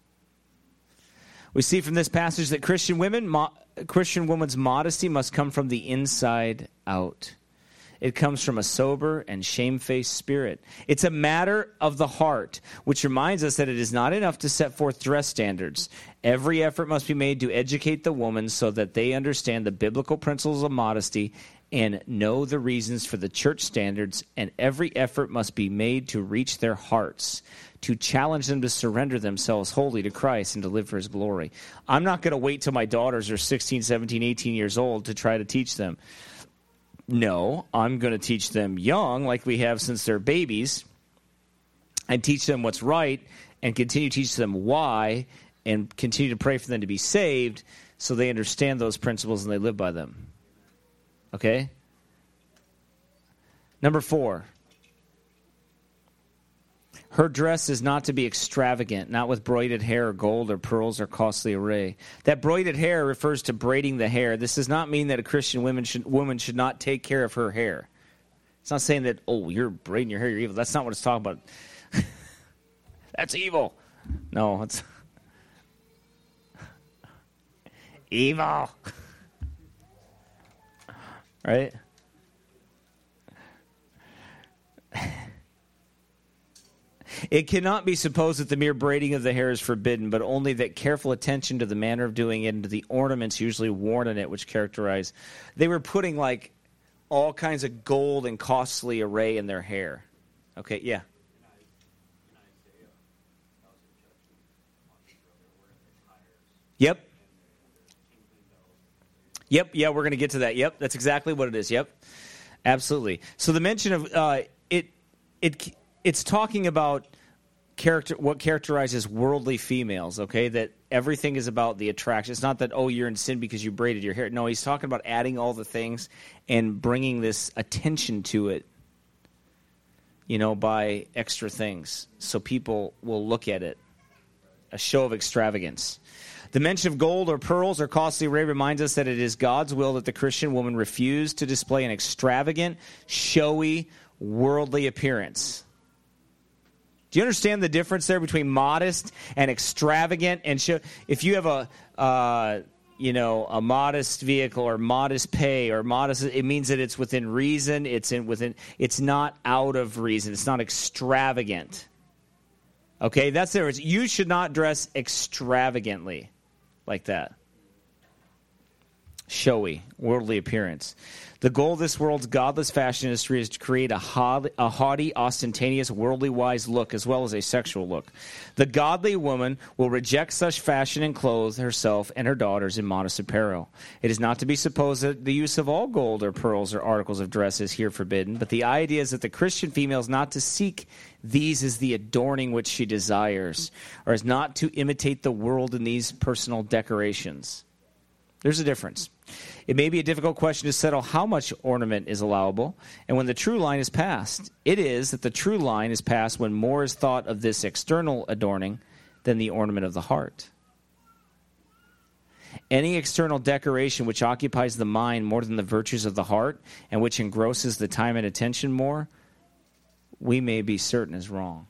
A: We see from this passage that Christian women, mo- Christian woman's modesty must come from the inside out. It comes from a sober and shamefaced spirit. It's a matter of the heart, which reminds us that it is not enough to set forth dress standards. Every effort must be made to educate the woman so that they understand the biblical principles of modesty and know the reasons for the church standards, and every effort must be made to reach their hearts, to challenge them to surrender themselves wholly to Christ and to live for his glory. I'm not going to wait till my daughters are sixteen, seventeen, eighteen years old to try to teach them. No, I'm going to teach them young, like we have since they're babies, and teach them what's right, and continue to teach them why, and continue to pray for them to be saved so they understand those principles and they live by them. Okay? Number four. Her dress is not to be extravagant, not with braided hair or gold or pearls or costly array. That braided hair refers to braiding the hair. This does not mean that a Christian woman should, woman should not take care of her hair. It's not saying that, oh, you're braiding your hair, you're evil. That's not what it's talking about. That's evil. No, it's evil. Right? It cannot be supposed that the mere braiding of the hair is forbidden, but only that careful attention to the manner of doing it and to the ornaments usually worn in it, which characterize. They were putting like all kinds of gold and costly array in their hair. Okay, yeah. Yep. Yep, yeah, we're going to get to that. Yep, that's exactly what it is. Yep, absolutely. So the mention of uh, it, it, it's talking about character, what characterizes worldly females. Okay, that everything is about the attraction. It's not that oh you're in sin because you braided your hair. No, he's talking about adding all the things and bringing this attention to it. You know, by extra things, so people will look at it. A show of extravagance. The mention of gold or pearls or costly array reminds us that it is God's will that the Christian woman refuse to display an extravagant, showy, worldly appearance. Do you understand the difference there between modest and extravagant? And show, if you have a, uh, you know, a modest vehicle or modest pay or modest, it means that it's within reason. It's in within. It's not out of reason. It's not extravagant. Okay, that's there. You should not dress extravagantly like that. Showy, worldly appearance. The goal of this world's godless fashion industry is to create a haughty, a haughty, ostentatious, worldly wise look as well as a sexual look. The godly woman will reject such fashion and clothe herself and her daughters in modest apparel. It is not to be supposed that the use of all gold or pearls or articles of dress is here forbidden, but the idea is that the Christian female is not to seek these as the adorning which she desires, or is not to imitate the world in these personal decorations. There's a difference. It may be a difficult question to settle how much ornament is allowable and when the true line is passed. It is that the true line is passed when more is thought of this external adorning than the ornament of the heart. Any external decoration which occupies the mind more than the virtues of the heart and which engrosses the time and attention more, we may be certain is wrong.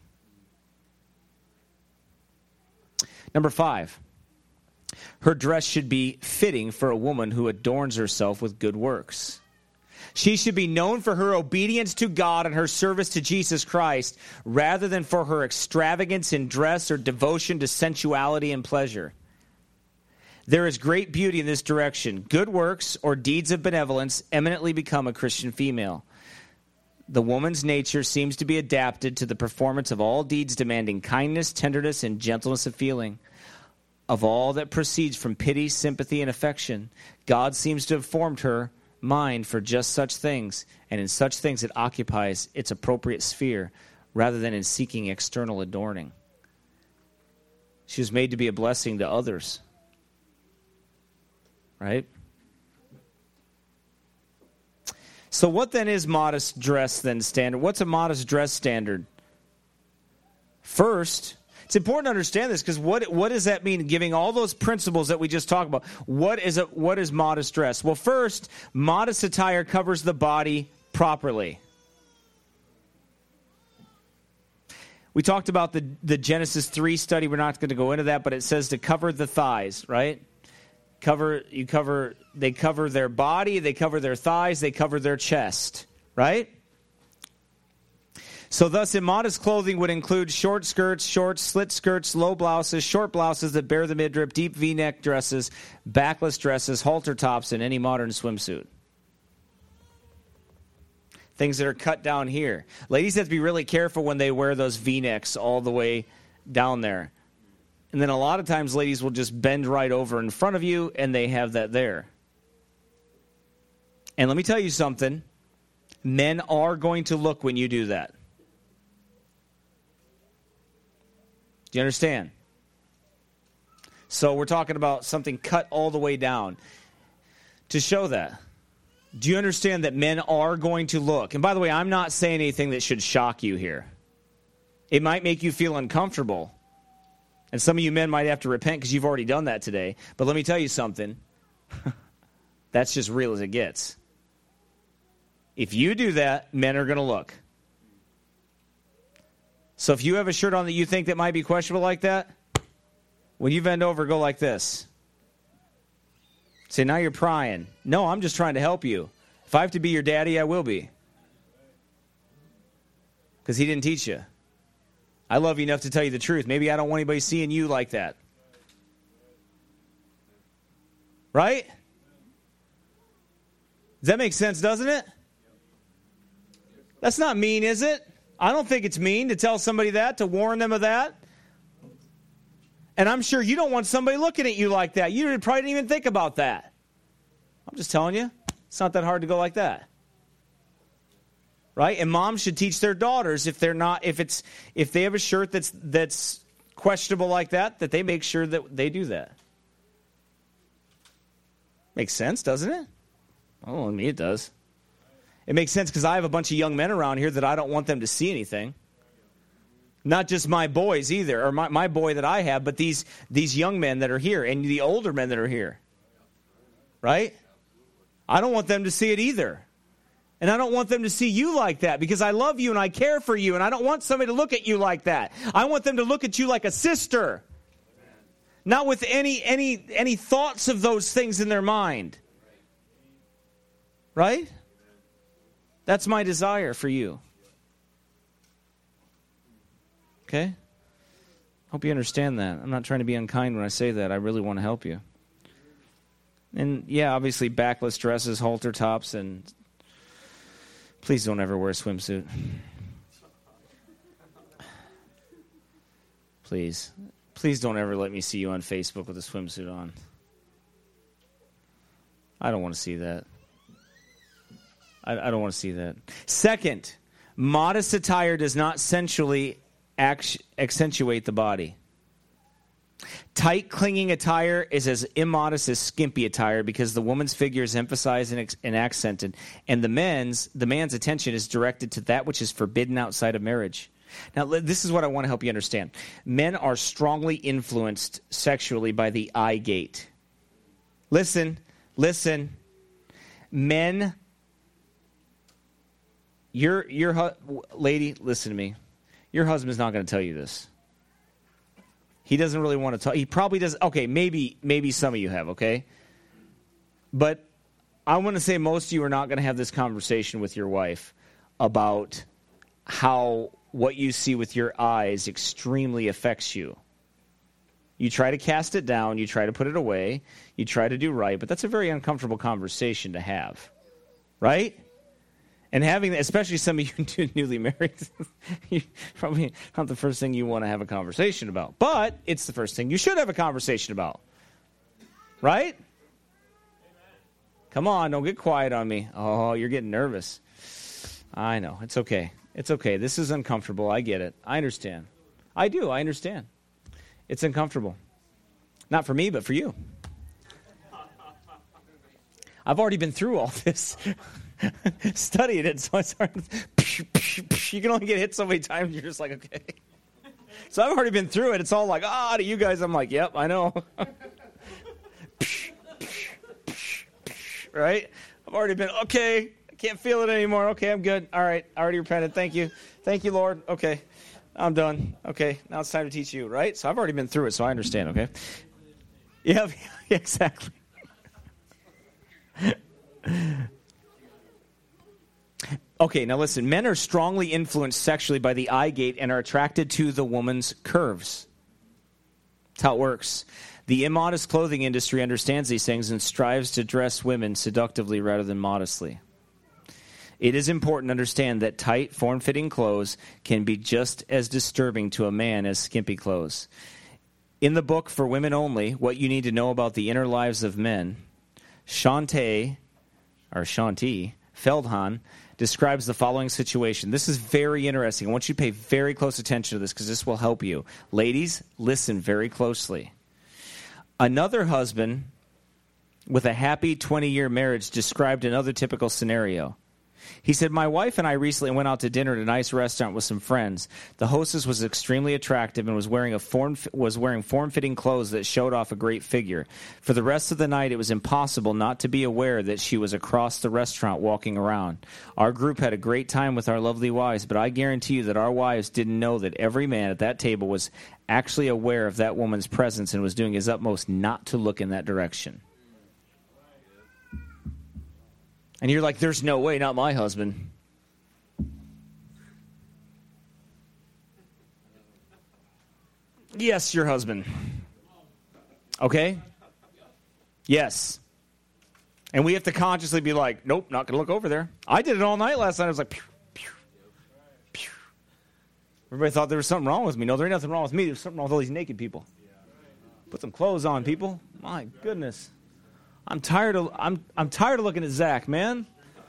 A: Number five. Her dress should be fitting for a woman who adorns herself with good works. She should be known for her obedience to God and her service to Jesus Christ, rather than for her extravagance in dress or devotion to sensuality and pleasure. There is great beauty in this direction. Good works or deeds of benevolence eminently become a Christian female. The woman's nature seems to be adapted to the performance of all deeds demanding kindness, tenderness, and gentleness of feeling. Of all that proceeds from pity, sympathy, and affection, God seems to have formed her mind for just such things, and in such things it occupies its appropriate sphere, rather than in seeking external adorning. She was made to be a blessing to others. Right? So what then is modest dress then standard? What's a modest dress standard? First, it's important to understand this because what, what does that mean, giving all those principles that we just talked about? What is a, what is modest dress? Well, first, modest attire covers the body properly. We talked about the, the Genesis three study. We're not going to go into that, but it says to cover the thighs, right? Cover you cover they cover their body, they cover their thighs, they cover their chest, right? So thus immodest clothing would include short skirts, shorts, slit skirts, low blouses, short blouses that bear the midrib, deep V-neck dresses, backless dresses, halter tops, and any modern swimsuit. Things that are cut down here. Ladies have to be really careful when they wear those V-necks all the way down there. And then a lot of times ladies will just bend right over in front of you, and they have that there. And let me tell you something. Men are going to look when you do that. Do you understand? So we're talking about something cut all the way down. To show that. Do you understand that men are going to look? And by the way, I'm not saying anything that should shock you here. It might make you feel uncomfortable. And some of you men might have to repent because you've already done that today. But let me tell you something. That's just real as it gets. If you do that, men are going to look. So if you have a shirt on that you think that might be questionable like that, when you bend over, go like this. Say, now you're prying. No, I'm just trying to help you. If I have to be your daddy, I will be. Because he didn't teach you. I love you enough to tell you the truth. Maybe I don't want anybody seeing you like that. Right? Does that make sense, doesn't it? That's not mean, is it? I don't think it's mean to tell somebody that, to warn them of that. And I'm sure you don't want somebody looking at you like that. You probably didn't even think about that. I'm just telling you, it's not that hard to go like that. Right? And moms should teach their daughters if they're not if it's if they have a shirt that's that's questionable like that, that they make sure that they do that. Makes sense, doesn't it? Oh, to me it does. It makes sense because I have a bunch of young men around here that I don't want them to see anything. Not just my boys either, or my, my boy that I have, but these these young men that are here and the older men that are here. Right? I don't want them to see it either. And I don't want them to see you like that because I love you and I care for you and I don't want somebody to look at you like that. I want them to look at you like a sister. Not with any any any thoughts of those things in their mind. Right? That's my desire for you. Okay? Hope you understand that. I'm not trying to be unkind when I say that. I really want to help you. And yeah, obviously backless dresses, halter tops, and please don't ever wear a swimsuit. Please. Please don't ever let me see you on Facebook with a swimsuit on. I don't want to see that. I, I don't want to see that. Second, modest attire does not sensually act, accentuate the body. Tight, clinging attire is as immodest as skimpy attire because the woman's figure is emphasized and, and accented, and the men's the man's attention is directed to that which is forbidden outside of marriage. Now, this is what I want to help you understand. Men are strongly influenced sexually by the eye gate. Listen, listen. Men, your your hu- lady, listen to me. Your husband's not going to tell you this. He doesn't really want to talk. He probably does. Okay, maybe maybe some of you have, okay? But I want to say most of you are not going to have this conversation with your wife about how what you see with your eyes extremely affects you. You try to cast it down. You try to put it away. You try to do right. But that's a very uncomfortable conversation to have, right? And having, especially some of you newly married, probably not the first thing you want to have a conversation about. But it's the first thing you should have a conversation about. Right? Come on, don't get quiet on me. Oh, you're getting nervous. I know. It's okay. It's okay. This is uncomfortable. I get it. I understand. I do. I understand. It's uncomfortable. Not for me, but for you. I've already been through all this. Studied it, so I started. You can only get hit so many times. You're just like, okay. So I've already been through it. It's all like, ah, to you guys, I'm like, yep, I know. Right? I've already been, okay, I can't feel it anymore. Okay, I'm good. All right, I already repented. Thank you. Thank you, Lord. Okay, I'm done. Okay, now it's time to teach you, right? So I've already been through it, so I understand, okay? Yeah, exactly. Okay, now listen. Men are strongly influenced sexually by the eye gate and are attracted to the woman's curves. That's how it works. The immodest clothing industry understands these things and strives to dress women seductively rather than modestly. It is important to understand that tight, form-fitting clothes can be just as disturbing to a man as skimpy clothes. In the book For Women Only, What You Need to Know About the Inner Lives of Men, Shantae, or Shanti Feldhahn, describes the following situation. This is very interesting. I want you to pay very close attention to this because this will help you. Ladies, listen very closely. Another husband with a happy twenty-year marriage described another typical scenario. He said, my wife and I recently went out to dinner at a nice restaurant with some friends. The hostess was extremely attractive and was wearing a form was wearing form-fitting clothes that showed off a great figure. For the rest of the night, it was impossible not to be aware that she was across the restaurant walking around. Our group had a great time with our lovely wives, but I guarantee you that our wives didn't know that every man at that table was actually aware of that woman's presence and was doing his utmost not to look in that direction. And you're like, there's no way, not my husband. Yes, your husband. Okay? Yes. And we have to consciously be like, nope, not going to look over there. I did it all night last night. I was like, pew, pew, pew. Everybody thought there was something wrong with me. No, there ain't nothing wrong with me. There's something wrong with all these naked people. Put some clothes on, people. My goodness. I'm tired of I'm I'm tired of looking at Zach, man.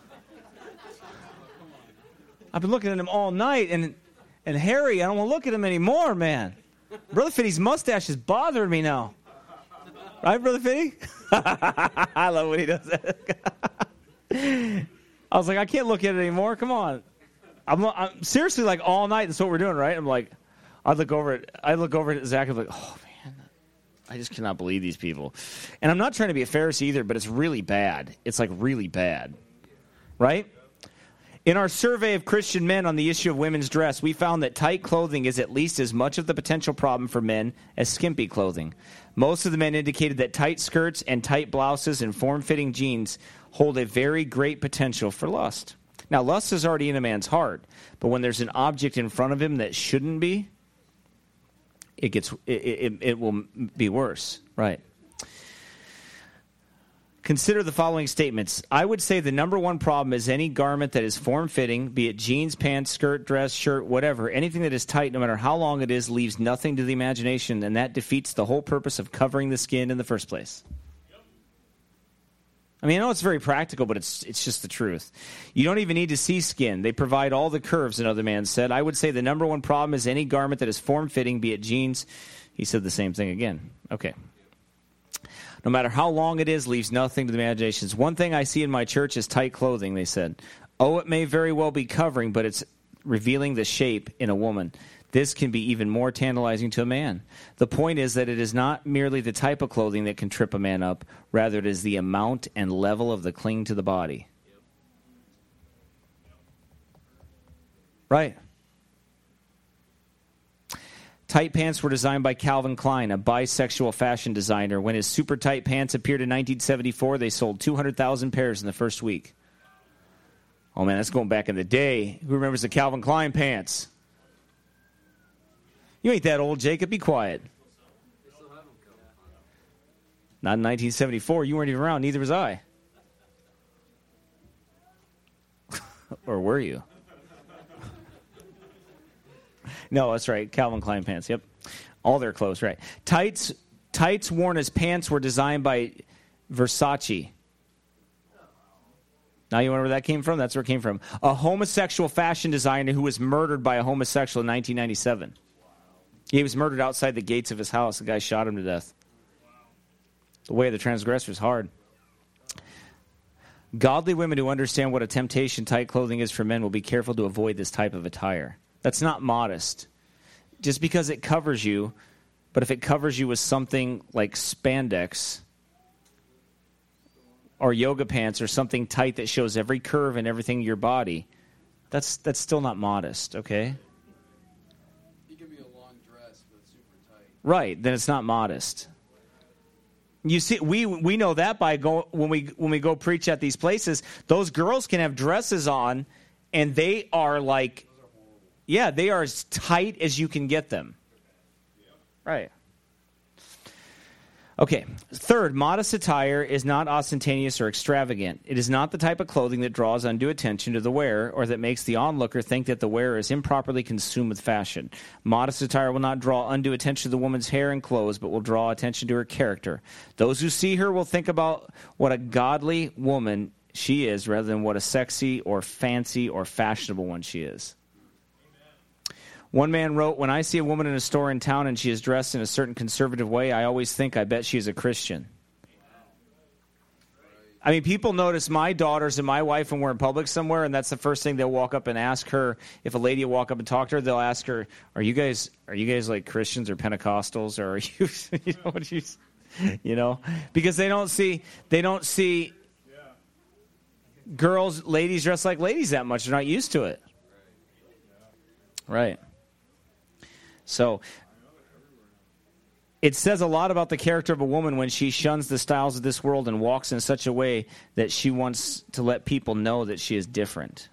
A: I've been looking at him all night, and and Harry, I don't want to look at him anymore, man. Brother Fitty's mustache is bothering me now. Right, Brother Fitty? I love when he does that. I was like, I can't look at it anymore. Come on. I'm, I'm seriously like all night. That's what we're doing, right? I'm like, I look over at I look over at Zach and I'm like, oh man. I just cannot believe these people. And I'm not trying to be a Pharisee either, but it's really bad. It's like really bad. Right? In our survey of Christian men on the issue of women's dress, we found that tight clothing is at least as much of the potential problem for men as skimpy clothing. Most of the men indicated that tight skirts and tight blouses and form-fitting jeans hold a very great potential for lust. Now, lust is already in a man's heart, but when there's an object in front of him that shouldn't be, It gets it, it, it will be worse, right? Consider the following statements. I would say the number one problem is any garment that is form-fitting, be it jeans, pants, skirt, dress, shirt, whatever. Anything that is tight, no matter how long it is, leaves nothing to the imagination, and that defeats the whole purpose of covering the skin in the first place. I mean, I know it's very practical, but it's it's just the truth. You don't even need to see skin. They provide all the curves, another man said. I would say the number one problem is any garment that is form-fitting, be it jeans. He said the same thing again. Okay. No matter how long it is, leaves nothing to the imaginations. One thing I see in my church is tight clothing, they said. Oh, it may very well be covering, but it's revealing the shape in a woman. This can be even more tantalizing to a man. The point is that it is not merely the type of clothing that can trip a man up. Rather, it is the amount and level of the cling to the body. Right. Tight pants were designed by Calvin Klein, a bisexual fashion designer. When his super tight pants appeared in nineteen seventy-four, they sold two hundred thousand pairs in the first week. Oh, man, that's going back in the day. Who remembers the Calvin Klein pants? You ain't that old, Jacob. Be quiet. Not in nineteen seventy-four. You weren't even around. Neither was I. Or were you? No, that's right. Calvin Klein pants. Yep. All their clothes, right. Tights tights worn as pants were designed by Versace. Now you wonder where that came from? That's where it came from. A homosexual fashion designer who was murdered by a homosexual in nineteen ninety-seven. He was murdered outside the gates of his house. The guy shot him to death. The way of the transgressor is hard. Godly women who understand what a temptation tight clothing is for men will be careful to avoid this type of attire. That's not modest. Just because it covers you, but if it covers you with something like spandex or yoga pants or something tight that shows every curve and everything in your body, that's that's still not modest, okay?
B: It can be a long dress, but super tight.
A: Right, then it's not modest. You see, we we know that by go when we when we go preach at these places, those girls can have dresses on, and they are like, yeah, they are as tight as you can get them. Right. Okay. Third, modest attire is not ostentatious or extravagant. It is not the type of clothing that draws undue attention to the wearer or that makes the onlooker think that the wearer is improperly consumed with fashion. Modest attire will not draw undue attention to the woman's hair and clothes, but will draw attention to her character. Those who see her will think about what a godly woman she is rather than what a sexy or fancy or fashionable one she is. One man wrote, when I see a woman in a store in town and she is dressed in a certain conservative way, I always think, I bet she is a Christian. I mean, people notice my daughters and my wife when we're in public somewhere, and that's the first thing they'll walk up and ask her. If a lady will walk up and talk to her, they'll ask her, are you guys are you guys like Christians or Pentecostals? Or are you, you know, what you, you know? Because they don't see, they don't see girls, ladies dressed like ladies that much. They're not used to it. Right. So it says a lot about the character of a woman when she shuns the styles of this world and walks in such a way that she wants to let people know that she is different.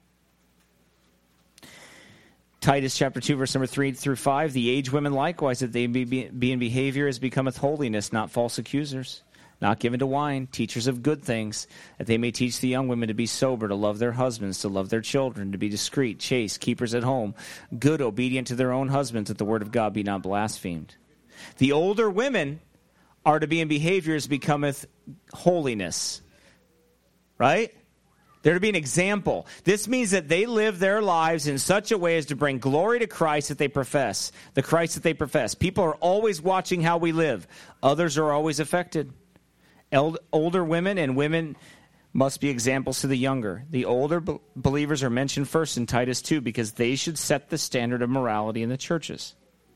A: Titus chapter two, verse number three through five, the aged women likewise, that they be, be in behavior as becometh holiness, not false accusers, not given to wine, teachers of good things, that they may teach the young women to be sober, to love their husbands, to love their children, to be discreet, chaste, keepers at home, good, obedient to their own husbands, that the word of God be not blasphemed. The older women are to be in behavior as becometh holiness. Right? They're to be an example. This means that they live their lives in such a way as to bring glory to Christ that they profess, the Christ that they profess. People are always watching how we live. Others are always affected. Older women and women must be examples to the younger. The older be- believers are mentioned first in Titus two because they should set the standard of morality in the churches.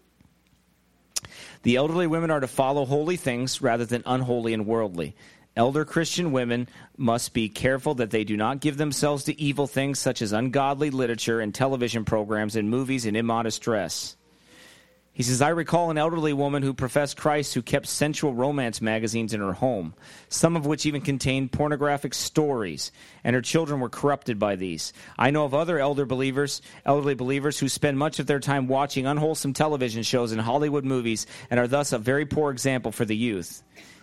A: The elderly women are to follow holy things rather than unholy and worldly. Elder Christian women must be careful that they do not give themselves to evil things such as ungodly literature and television programs and movies and immodest dress. He says, I recall an elderly woman who professed Christ who kept sensual romance magazines in her home, some of which even contained pornographic stories, and her children were corrupted by these. I know of other elder believers, elderly believers who spend much of their time watching unwholesome television shows and Hollywood movies and are thus a very poor example for the youth.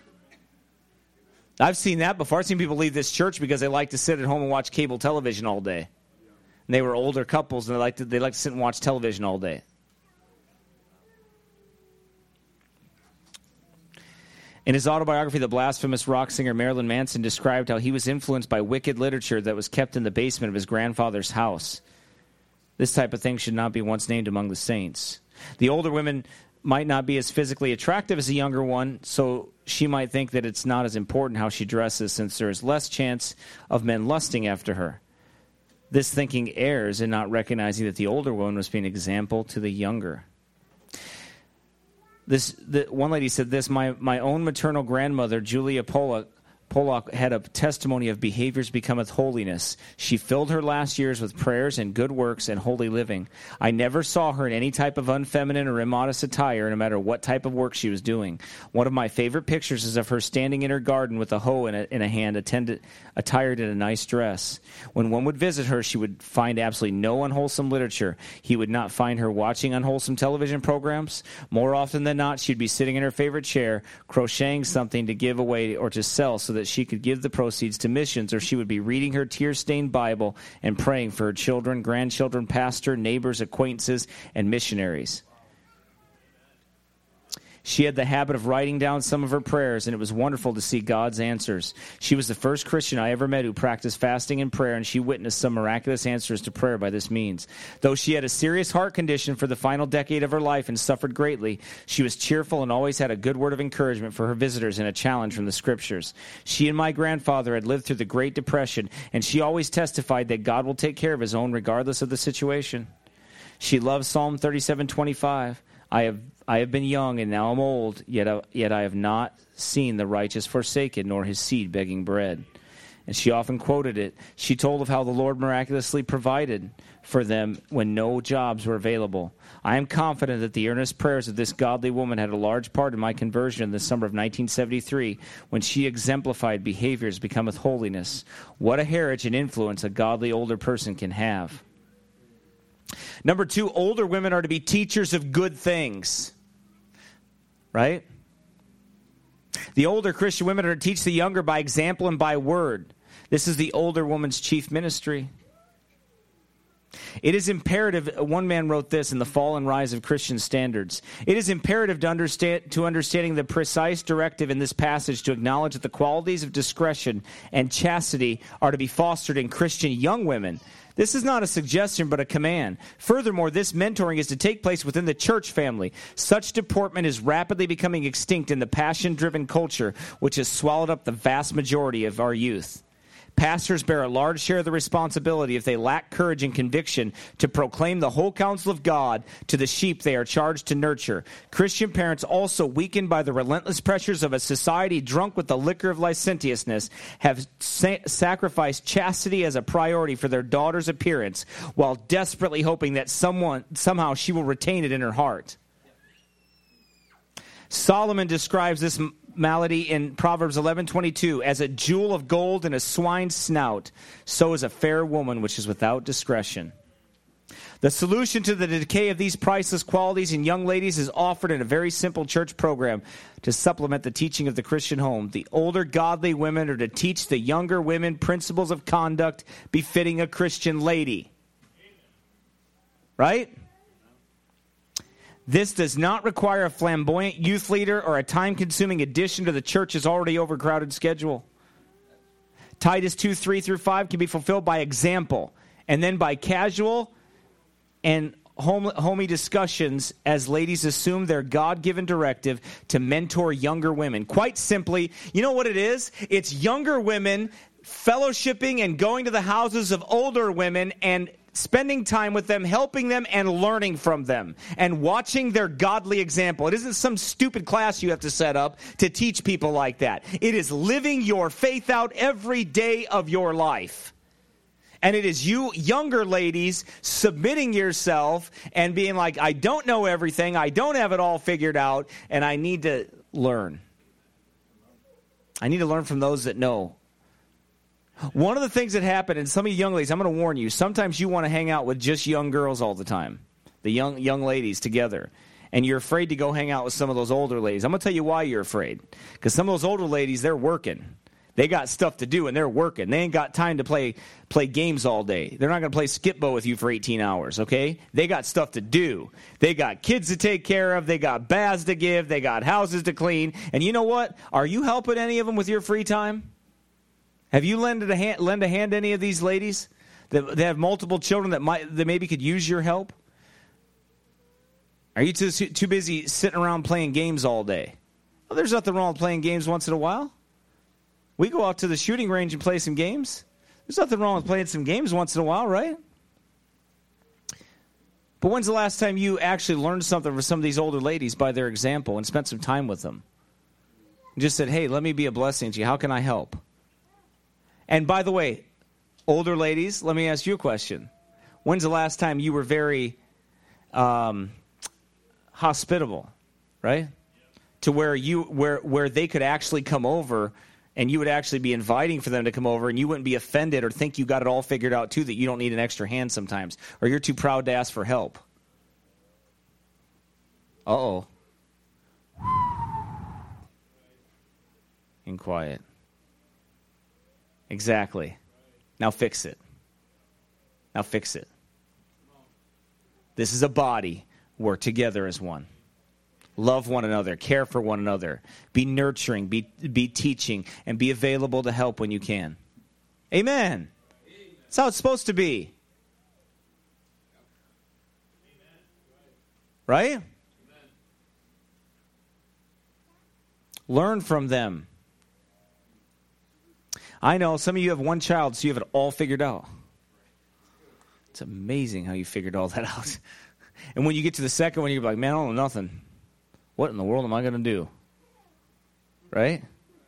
A: I've seen that before. I've seen people leave this church because they like to sit at home and watch cable television all day. And they were older couples, and they like to, they like to sit and watch television all day. In his autobiography, the blasphemous rock singer Marilyn Manson described how he was influenced by wicked literature that was kept in the basement of his grandfather's house. This type of thing should not be once named among the saints. The older women might not be as physically attractive as the younger one, so she might think that it's not as important how she dresses since there is less chance of men lusting after her. This thinking errs in not recognizing that the older woman must be an example to the younger. This the, one lady said this, my, my own maternal grandmother, Julia Pollock, Pollock, had a testimony of behaviors becometh holiness. She filled her last years with prayers and good works and holy living. I never saw her in any type of unfeminine or immodest attire, no matter what type of work she was doing. One of my favorite pictures is of her standing in her garden with a hoe in a, in a hand, attended, attired in a nice dress. When one would visit her, she would find absolutely no unwholesome literature. He would not find her watching unwholesome television programs. More often than not, she'd be sitting in her favorite chair, crocheting something to give away or to sell so that that she could give the proceeds to missions, or she would be reading her tear-stained Bible and praying for her children, grandchildren, pastor, neighbors, acquaintances, and missionaries. She had the habit of writing down some of her prayers, and it was wonderful to see God's answers. She was the first Christian I ever met who practiced fasting and prayer, and she witnessed some miraculous answers to prayer by this means. Though she had a serious heart condition for the final decade of her life and suffered greatly, she was cheerful and always had a good word of encouragement for her visitors and a challenge from the Scriptures. She and my grandfather had lived through the Great Depression, and she always testified that God will take care of his own regardless of the situation. She loved Psalm thirty-seven twenty-five. I have I have been young and now I'm old, yet I, yet I have not seen the righteous forsaken, nor his seed begging bread. And she often quoted it. She told of how the Lord miraculously provided for them when no jobs were available. I am confident that the earnest prayers of this godly woman had a large part in my conversion in the summer of nineteen seventy-three, when she exemplified behaviors becometh holiness. What a heritage and influence a godly older person can have. Number two, older women are to be teachers of good things. Right? The older Christian women are to teach the younger by example and by word. This is the older woman's chief ministry. It is imperative, one man wrote this in The Fall and Rise of Christian Standards. It is imperative to understand to understanding the precise directive in this passage to acknowledge that the qualities of discretion and chastity are to be fostered in Christian young women. This is not a suggestion, but a command. Furthermore, this mentoring is to take place within the church family. Such deportment is rapidly becoming extinct in the passion-driven culture, which has swallowed up the vast majority of our youth. Pastors bear a large share of the responsibility if they lack courage and conviction to proclaim the whole counsel of God to the sheep they are charged to nurture. Christian parents, also weakened by the relentless pressures of a society drunk with the liquor of licentiousness, have sa- sacrificed chastity as a priority for their daughter's appearance, while desperately hoping that someone somehow she will retain it in her heart. Solomon describes this malady in Proverbs eleven twenty-two as a jewel of gold in a swine's snout. So is a fair woman which is without discretion. The solution to the decay of these priceless qualities in young ladies is offered in a very simple church program to supplement the teaching of the Christian home. The older godly women are to teach the younger women principles of conduct befitting a Christian lady. Right? This does not require a flamboyant youth leader or a time-consuming addition to the church's already overcrowded schedule. Titus two, three through five can be fulfilled by example, and then by casual and home, homey discussions as ladies assume their God-given directive to mentor younger women. Quite simply, you know what it is? It's younger women fellowshipping and going to the houses of older women and spending time with them, helping them, and learning from them, and watching their godly example. It isn't some stupid class you have to set up to teach people like that. It is living your faith out every day of your life. And it is you, younger ladies, submitting yourself and being like, I don't know everything, I don't have it all figured out, and I need to learn. I need to learn from those that know. One of the things that happen, and some of you young ladies, I'm going to warn you, sometimes you want to hang out with just young girls all the time, the young young ladies together, and you're afraid to go hang out with some of those older ladies. I'm going to tell you why you're afraid. Because some of those older ladies, they're working. They got stuff to do, and they're working. They ain't got time to play play games all day. They're not going to play skip-bo with you for eighteen hours, okay? They got stuff to do. They got kids to take care of. They got baths to give. They got houses to clean. And you know what? Are you helping any of them with your free time? Have you lended a hand, lend a hand to any of these ladies that, that have multiple children that might that maybe could use your help? Are you too too busy sitting around playing games all day? Well, there's nothing wrong with playing games once in a while. We go out to the shooting range and play some games. There's nothing wrong with playing some games once in a while, right? But when's the last time you actually learned something from some of these older ladies by their example and spent some time with them? And just said, hey, let me be a blessing to you. How can I help? And by the way, older ladies, let me ask you a question. When's the last time you were very um, hospitable, right? To where you where where they could actually come over and you would actually be inviting for them to come over and you wouldn't be offended or think you got it all figured out too, that you don't need an extra hand sometimes, or you're too proud to ask for help. Uh-oh. And quiet. Exactly. Now fix it. Now fix it. This is a body. Work together as one. Love one another. Care for one another. Be nurturing. Be, be teaching. And be available to help when you can. Amen. That's how it's supposed to be. Right? Learn from them. I know some of you have one child, so you have it all figured out. It's amazing how you figured all that out. And when you get to the second one, you're like, man, I don't know nothing. What in the world am I going to do? Right?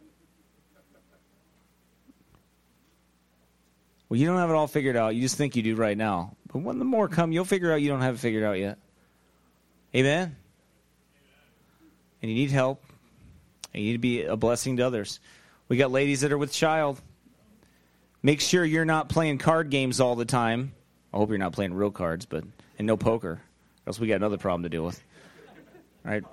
A: Well, you don't have it all figured out. You just think you do right now. But when the more come, you'll figure out you don't have it figured out yet. Amen? And you need help. And you need to be a blessing to others. We got ladies that are with child. Make sure you're not playing card games all the time. I hope you're not playing real cards, but and no poker. Or else we got another problem to deal with. All right?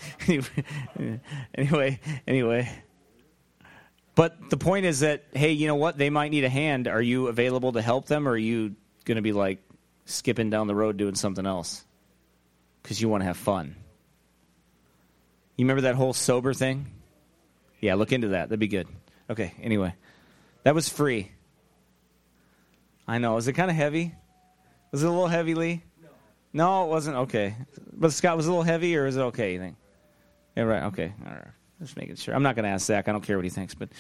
A: anyway, anyway. But the point is that, hey, you know what? They might need a hand. Are you available to help them, or are you going to be like skipping down the road doing something else? Because you want to have fun. You remember that whole sober thing? Yeah, look into that. That'd be good. Okay, anyway. That was free. I know. Is it kind of heavy? Was it a little heavy, Lee? No. No, it wasn't? Okay. But Scott, was it a little heavy, or is it okay, you think? Yeah, right. Okay. All right. Just making sure. I'm not going to ask Zach. I don't care what he thinks, but...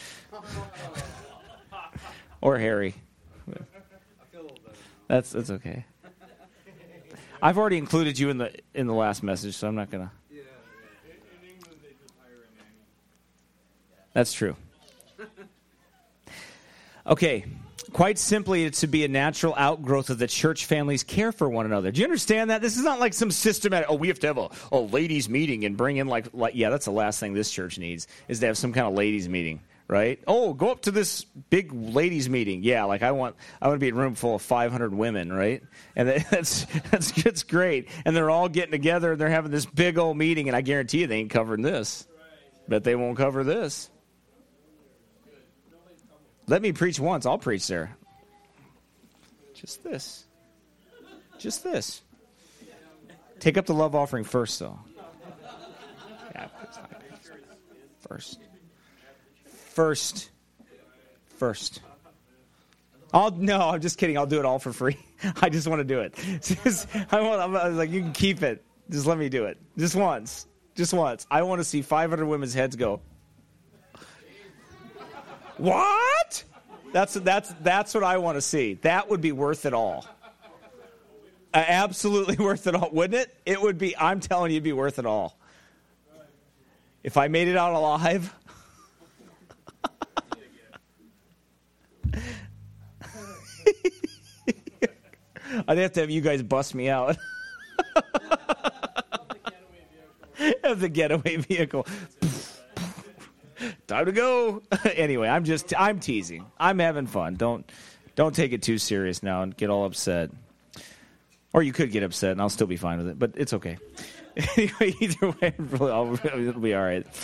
A: or Harry.
B: I feel a little better.
A: That's, that's okay. I've already included you in the in the last message, so I'm not going to...
B: Yeah, yeah. In, in England, they just hire a nanny.
A: That's true. Okay. Quite simply, it's to be a natural outgrowth of the church family's care for one another. Do you understand that? This is not like some systematic, oh, we have to have a, a ladies' meeting and bring in like, like, yeah, that's the last thing this church needs, is to have some kind of ladies' meeting, right? Oh, go up to this big ladies' meeting. Yeah, like I want I want to be in a room full of five hundred women, right? And that's, that's, that's great. And they're all getting together and they're having this big old meeting, and I guarantee you they ain't covering this. Bet they won't cover this. Let me preach once. I'll preach there. Just this. Just this. Take up the love offering first, though. Yeah, first. First. First. I'll, no, I'm just kidding. I'll do it all for free. I just want to do it. Just, I, want, I was like, you can keep it. Just let me do it. Just once. Just once. I want to see five hundred women's heads go. What? That's that's that's what I want to see. That would be worth it all. Uh, absolutely worth it all, wouldn't it? It would be. I'm telling you, it'd be worth it all. If I made it out alive. I'd have to have you guys bust me out. Have the getaway vehicle. Time to go. Anyway, I'm just I'm teasing. I'm having fun. Don't don't take it too serious now and get all upset. Or you could get upset and I'll still be fine with it, but it's okay. Anyway, either way, it'll be all right.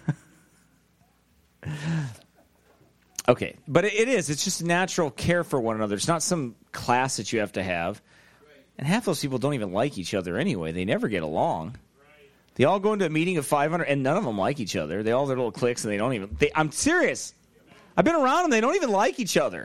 A: Okay, but it is. It's just natural care for one another. It's not some class that you have to have. And half those people don't even like each other anyway. They never get along. They all go into a meeting of five hundred, and none of them like each other. They all have their little cliques, and they don't even... They, I'm serious. I've been around them. They don't even like each other.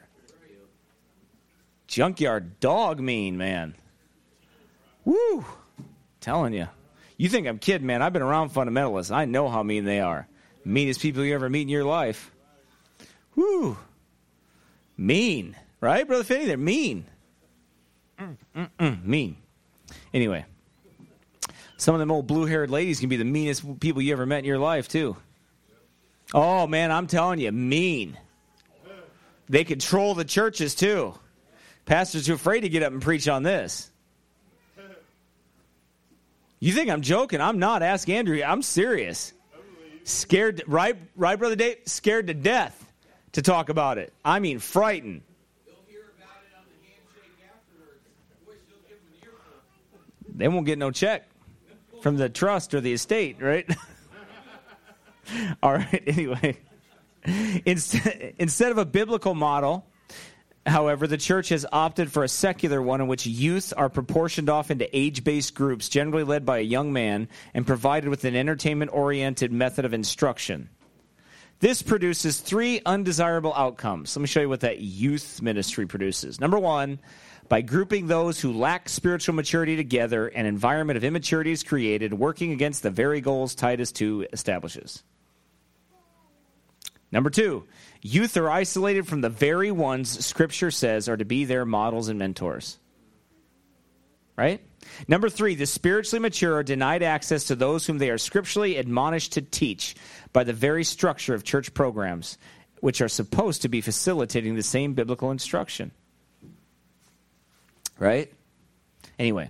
A: Junkyard dog mean, man. Woo! Telling you. You think I'm kidding, man. I've been around fundamentalists. I know how mean they are. Meanest people you ever meet in your life. Woo! Mean. Right, Brother Finney? They're mean. Mm, mm, mm, mean. Anyway. Some of them old blue-haired ladies can be the meanest people you ever met in your life, too. Oh, man, I'm telling you, mean. They control the churches, too. Pastors are afraid to get up and preach on this. You think I'm joking? I'm not. Ask Andrew. I'm serious. Scared, right, right, Brother Dave? Scared to death to talk about it. I mean, frightened.
B: They'll hear about it on the handshake afterwards. Boy, she'll give them an earful.
A: They won't get no check from the trust or the estate, right? All right, anyway. Instead, instead of a biblical model, however, the church has opted for a secular one in which youth are proportioned off into age-based groups, generally led by a young man, and provided with an entertainment-oriented method of instruction. This produces three undesirable outcomes. Let me show you what that youth ministry produces. Number one, by grouping those who lack spiritual maturity together, an environment of immaturity is created, working against the very goals Titus two establishes. Number two, youth are isolated from the very ones Scripture says are to be their models and mentors. Right? Number three, the spiritually mature are denied access to those whom they are scripturally admonished to teach by the very structure of church programs, which are supposed to be facilitating the same biblical instruction. Right? Anyway.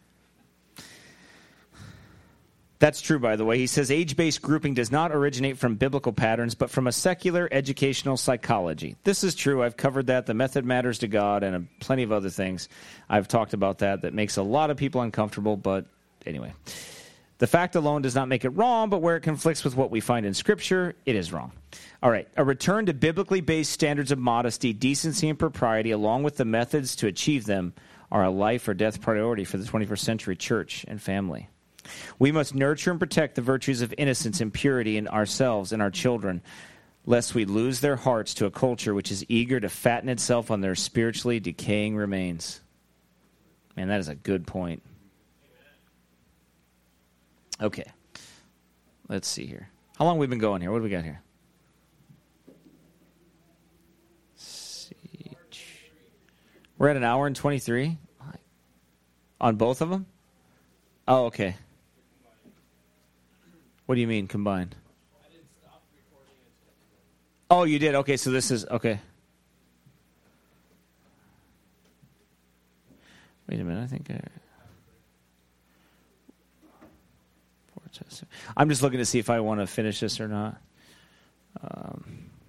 A: That's true, by the way. He says age-based grouping does not originate from biblical patterns, but from a secular educational psychology. This is true. I've covered that. The method matters to God and plenty of other things. I've talked about that. That makes a lot of people uncomfortable, but anyway. The fact alone does not make it wrong, but where it conflicts with what we find in Scripture, it is wrong. All right. A return to biblically based standards of modesty, decency, and propriety, along with the methods to achieve them, are a life or death priority for the twenty-first century church and family. We must nurture and protect the virtues of innocence and purity in ourselves and our children, lest we lose their hearts to a culture which is eager to fatten itself on their spiritually decaying remains. Man, that is a good point. Okay. Let's see here. How long have we been going here? What do we got here? Let's see. We're at an hour and twenty-three? On both of them? Oh, okay. What do you mean, combined?
B: I didn't stop recording.
A: Oh, you did? Okay, so this is, okay. Wait a minute, I think I... I'm just looking to see if I want to finish this or not. Um,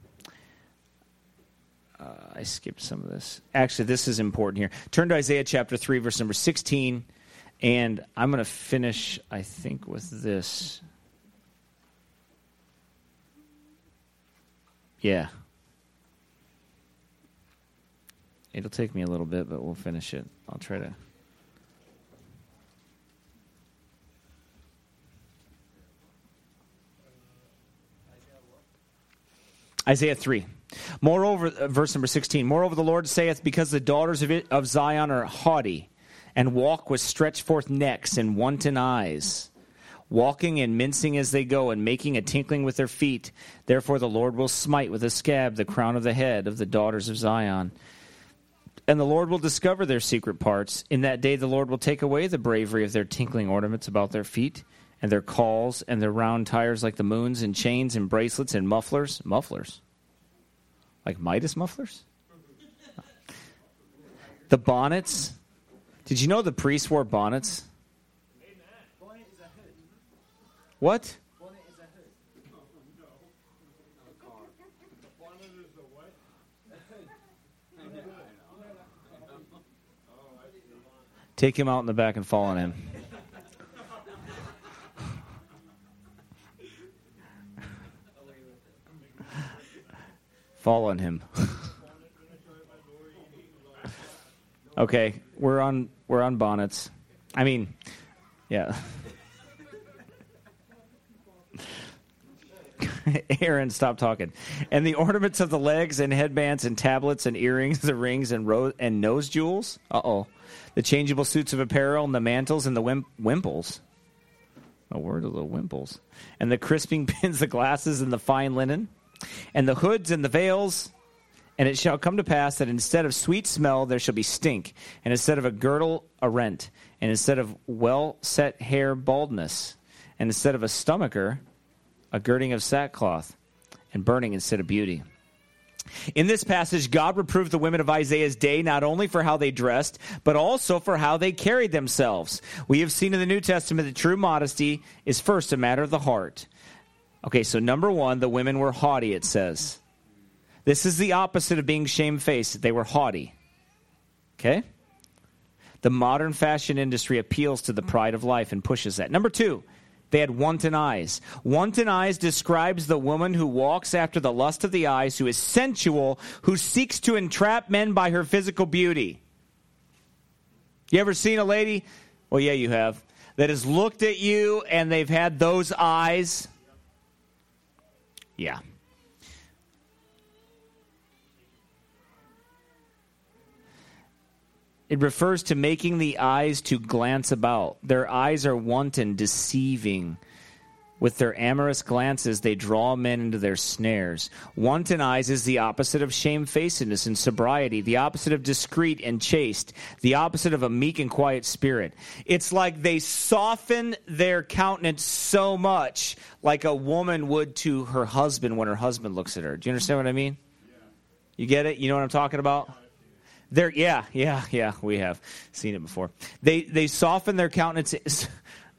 A: uh, I skipped some of this. Actually, this is important here. Turn to Isaiah chapter three, verse number sixteen, and I'm going to finish, I think, with this. Yeah. It'll take me a little bit, but we'll finish it. I'll try to... Isaiah three. Moreover, uh, verse number sixteen, moreover the Lord saith, because the daughters of, it, of Zion are haughty, and walk with stretched forth necks and wanton eyes, walking and mincing as they go, and making a tinkling with their feet. Therefore the Lord will smite with a scab the crown of the head of the daughters of Zion. And the Lord will discover their secret parts. In that day the Lord will take away the bravery of their tinkling ornaments about their feet, and their calls, and their round tires like the moons, and chains, and bracelets, and mufflers. Mufflers? Like Midas mufflers? The bonnets. Did you know the priests wore bonnets?
B: Bonnet is a hood.
A: What?
B: Bonnet is a hood. Oh, no. A car. Bonnet is a what? A hood. Oh, I see.
A: Take him out in the back and fall on him. Fall on him. Okay, we're on we're on bonnets. I mean, yeah. Aaron, stop talking. And the ornaments of the legs and headbands and tablets and earrings, the rings and ro- and nose jewels. Uh-oh. The changeable suits of apparel and the mantles and the wimp- wimples. A word of the wimples. And the crisping pins, the glasses and the fine linen. And the hoods and the veils, and it shall come to pass that instead of sweet smell there shall be stink, and instead of a girdle a rent, and instead of well-set hair baldness, and instead of a stomacher a girding of sackcloth, and burning instead of beauty. In this passage, God reproved the women of Isaiah's day not only for how they dressed, but also for how they carried themselves. We have seen in the New Testament that true modesty is first a matter of the heart. Okay, so number one, the women were haughty, it says. This is the opposite of being shamefaced. They were haughty. Okay? The modern fashion industry appeals to the pride of life and pushes that. Number two, They had wanton eyes. Wanton eyes describes the woman who walks after the lust of the eyes, who is sensual, who seeks to entrap men by her physical beauty. You ever seen a lady? Well, yeah, you have. That has looked at you and they've had those eyes. Yeah. It refers to making the eyes to glance about. Their eyes are wanton, deceiving. With their amorous glances, they draw men into their snares. Wanton eyes is the opposite of shamefacedness and sobriety, the opposite of discreet and chaste, the opposite of a meek and quiet spirit. It's like they soften their countenance so much, like a woman would to her husband when her husband looks at her. Do you understand what I mean? You get it? You know what I'm talking about? They're, yeah, yeah, yeah, we have seen it before. They they soften their countenance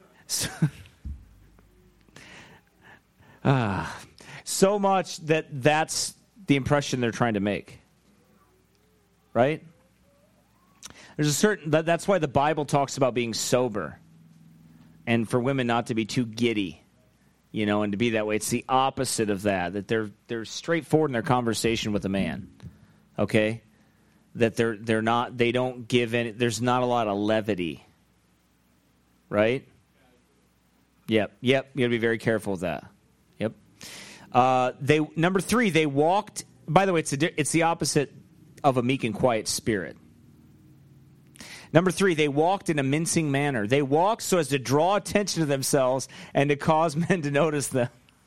A: ah, so much that that's the impression they're trying to make. Right? There's a certain, that, that's why the Bible talks about being sober and for women not to be too giddy, you know, and to be that way. It's the opposite of that, that they're they're straightforward in their conversation with a man, okay? That they're they're not, they don't give any, there's not a lot of levity, right? Yep, yep, you got to be very careful with that. Yep. Uh, they number three, they walked, by the way, it's a, it's the opposite of a meek and quiet spirit. Number three, they walked in a mincing manner. They walked so as to draw attention to themselves and to cause men to notice them.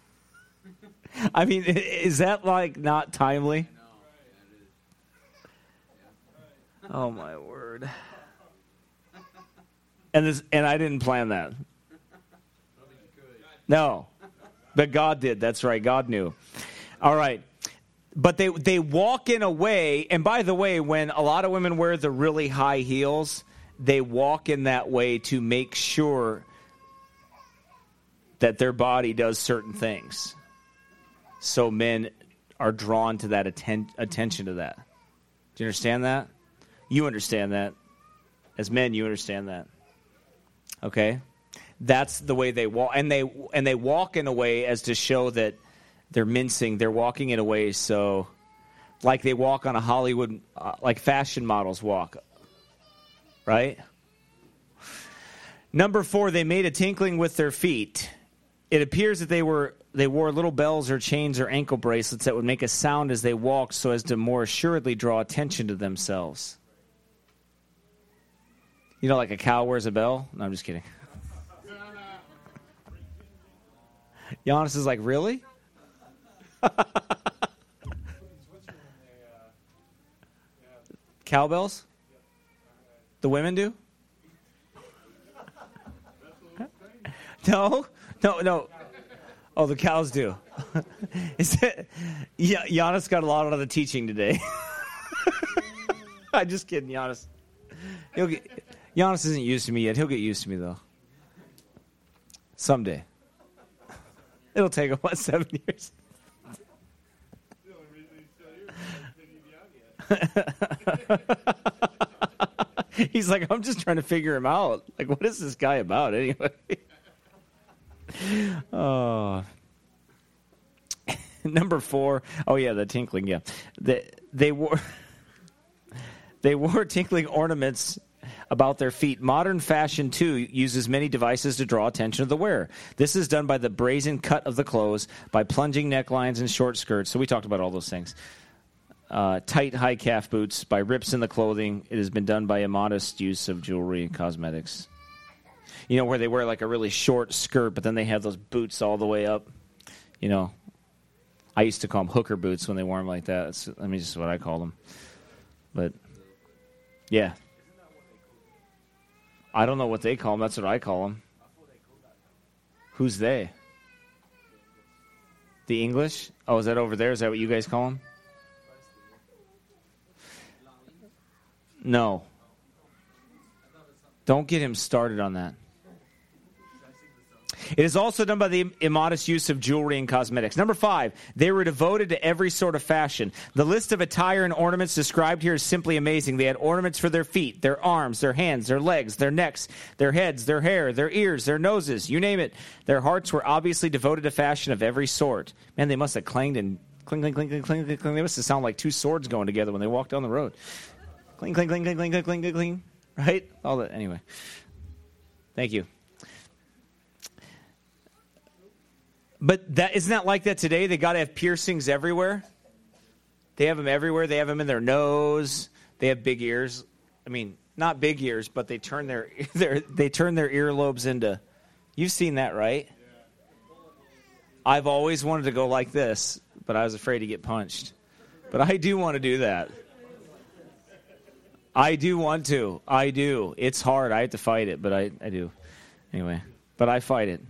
A: I mean, is that like not timely? Oh, my word. And this, and I didn't plan that. No. But God did. That's right. God knew. All right. But they they walk in a way, and by the way, when a lot of women wear the really high heels, they walk in that way to make sure that their body does certain things. So men are drawn to that atten- attention to that. Do you understand that? You understand that. As men, you understand that. Okay? That's the way they walk. And they and they walk in a way as to show that they're mincing. They're walking in a way so, like they walk on a Hollywood, uh, like fashion models walk. Right? Number four, they made a tinkling with their feet. It appears that they were they wore little bells or chains or ankle bracelets that would make a sound as they walked so as to more assuredly draw attention to themselves. You know, like a cow wears a bell? No, I'm just kidding. Giannis is like, really? Cowbells? The women do? No, no, no. Oh, the cows do. Is it? Yeah, Giannis got a lot out of the teaching today. I'm just kidding, Giannis. He'll get, Giannis isn't used to me yet. He'll get used to me though. Someday. It'll take him what, seven years.
B: The only reason he's still here is yet.
A: He's like, I'm just trying to figure him out. Like, what is this guy about anyway? Oh. Number four. Oh, yeah, the tinkling, yeah. They, they wore they wore tinkling ornaments about their feet. Modern fashion, too, uses many devices to draw attention to the wearer. This is done by the brazen cut of the clothes, by plunging necklines and short skirts. So we talked about all those things. Uh, tight high calf boots, by rips in the clothing. It has been done by immodest use of jewelry and cosmetics. You know, where they wear like a really short skirt, but then they have those boots all the way up. You know, I used to call them hooker boots when they wore them like that. That's, I mean, just what I call them. But, yeah. I don't know what they call them. That's what I call them. Who's they? The English? Oh, is that over there? Is that what you guys call them? No. Don't get him started on that. It is also done by the immodest use of jewelry and cosmetics. Number five, they were devoted to every sort of fashion. The list of attire and ornaments described here is simply amazing. They had ornaments for their feet, their arms, their hands, their legs, their necks, their heads, their hair, their ears, their noses, you name it. Their hearts were obviously devoted to fashion of every sort. Man, they must have clanged and cling, cling, cling, cling, cling, cling, cling. They must have sounded like two swords going together when they walked down the road. Cling, cling, cling, cling, cling, cling, cling, cling, right? All that. Anyway, thank you. But that isn't that like that today? They got to have piercings everywhere. They have them everywhere. They have them in their nose. They have big ears. I mean, not big ears, but they turn their, their they turn their earlobes into. You've seen that, right? I've always wanted to go like this, but I was afraid to get punched. But I do want to do that. I do want to. I do. It's hard. I have to fight it, but I, I do. Anyway, but I fight it.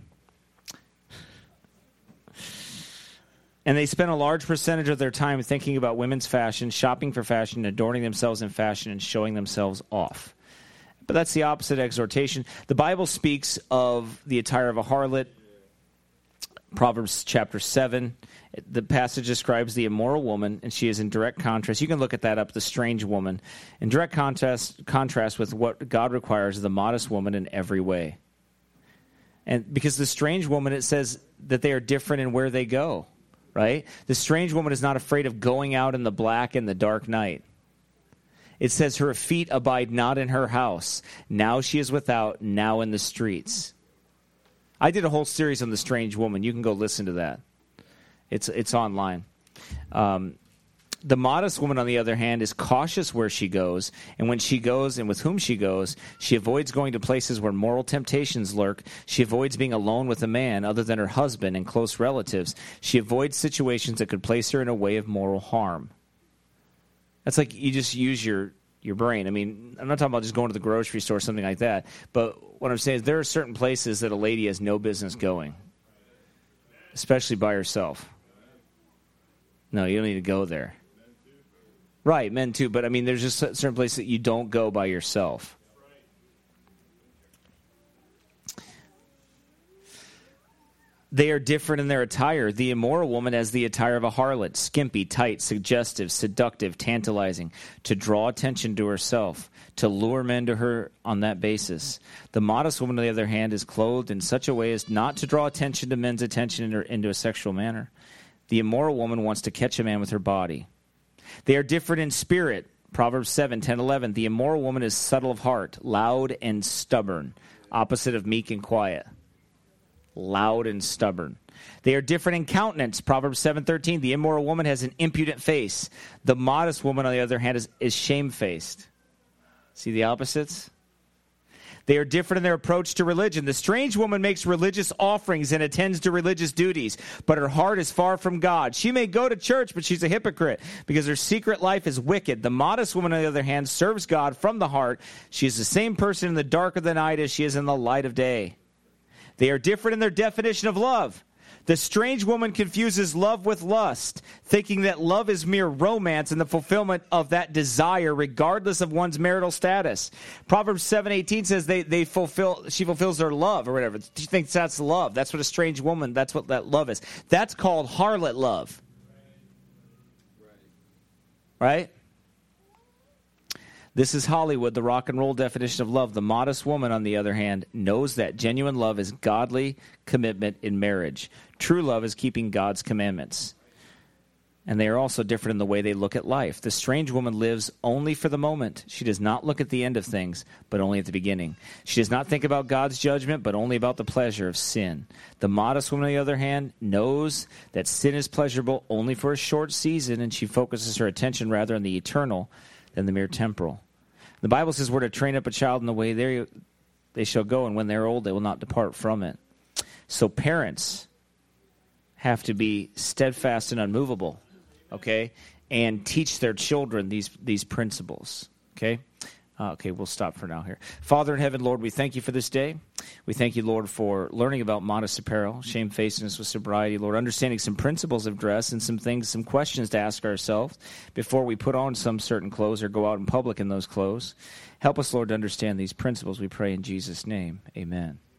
A: And they spend a large percentage of their time thinking about women's fashion, shopping for fashion, adorning themselves in fashion, and showing themselves off. But that's the opposite exhortation. The Bible speaks of the attire of a harlot. Proverbs chapter seven. The passage describes the immoral woman, and she is in direct contrast. You can look at that up, the strange woman. In direct contrast, contrast with what God requires of the modest woman in every way. And because the strange woman, it says that they are different in where they go. Right? The strange woman is not afraid of going out in the black and the dark night. It says her feet abide not in her house. Now she is without, now in the streets. I did a whole series on the strange woman. You can go listen to that. It's it's online. Um, the modest woman, on the other hand, is cautious where she goes, and when she goes and with whom she goes, she avoids going to places where moral temptations lurk. She avoids being alone with a man other than her husband and close relatives. She avoids situations that could place her in a way of moral harm. That's like you just use your, your brain. I mean, I'm not talking about just going to the grocery store or something like that, but what I'm saying is there are certain places that a lady has no business going, especially by herself. No, you don't need to go there. Right, men too, but I mean, there's just certain places that you don't go by yourself. They are different in their attire. The immoral woman has the attire of a harlot, skimpy, tight, suggestive, seductive, tantalizing, to draw attention to herself, to lure men to her on that basis. The modest woman, on the other hand, is clothed in such a way as not to draw attention to men's attention into a sexual manner. The immoral woman wants to catch a man with her body. They are different in spirit. Proverbs seven, ten, eleven. The immoral woman is subtle of heart, loud and stubborn, opposite of meek and quiet. Loud and stubborn. They are different in countenance. Proverbs seven, thirteen. The immoral woman has an impudent face. The modest woman, on the other hand, is, is shamefaced. See the opposites? They are different in their approach to religion. The strange woman makes religious offerings and attends to religious duties, but her heart is far from God. She may go to church, but she's a hypocrite because her secret life is wicked. The modest woman, on the other hand, serves God from the heart. She is the same person in the dark of the night as she is in the light of day. They are different in their definition of love. The strange woman confuses love with lust, thinking that love is mere romance and the fulfillment of that desire, regardless of one's marital status. Proverbs seven eighteen says they, they fulfill, she fulfills their love or whatever. She thinks that's love. That's what a strange woman, that's what that love is. That's called harlot love. Right? This is Hollywood, the rock and roll definition of love. The modest woman, on the other hand, knows that genuine love is godly commitment in marriage. True love is keeping God's commandments. And they are also different in the way they look at life. The strange woman lives only for the moment. She does not look at the end of things, but only at the beginning. She does not think about God's judgment, but only about the pleasure of sin. The modest woman, on the other hand, knows that sin is pleasurable only for a short season, and she focuses her attention rather on the eternal than the mere temporal. The Bible says we're to train up a child in the way they, they shall go, and when they're old, they will not depart from it. So parents have to be steadfast and unmovable, okay, and teach their children these, these principles, okay? Uh, okay, we'll stop for now here. Father in heaven, Lord, we thank you for this day. We thank you, Lord, for learning about modest apparel, shamefacedness with sobriety, Lord, understanding some principles of dress and some things, some questions to ask ourselves before we put on some certain clothes or go out in public in those clothes. Help us, Lord, to understand these principles, we pray in Jesus' name. Amen.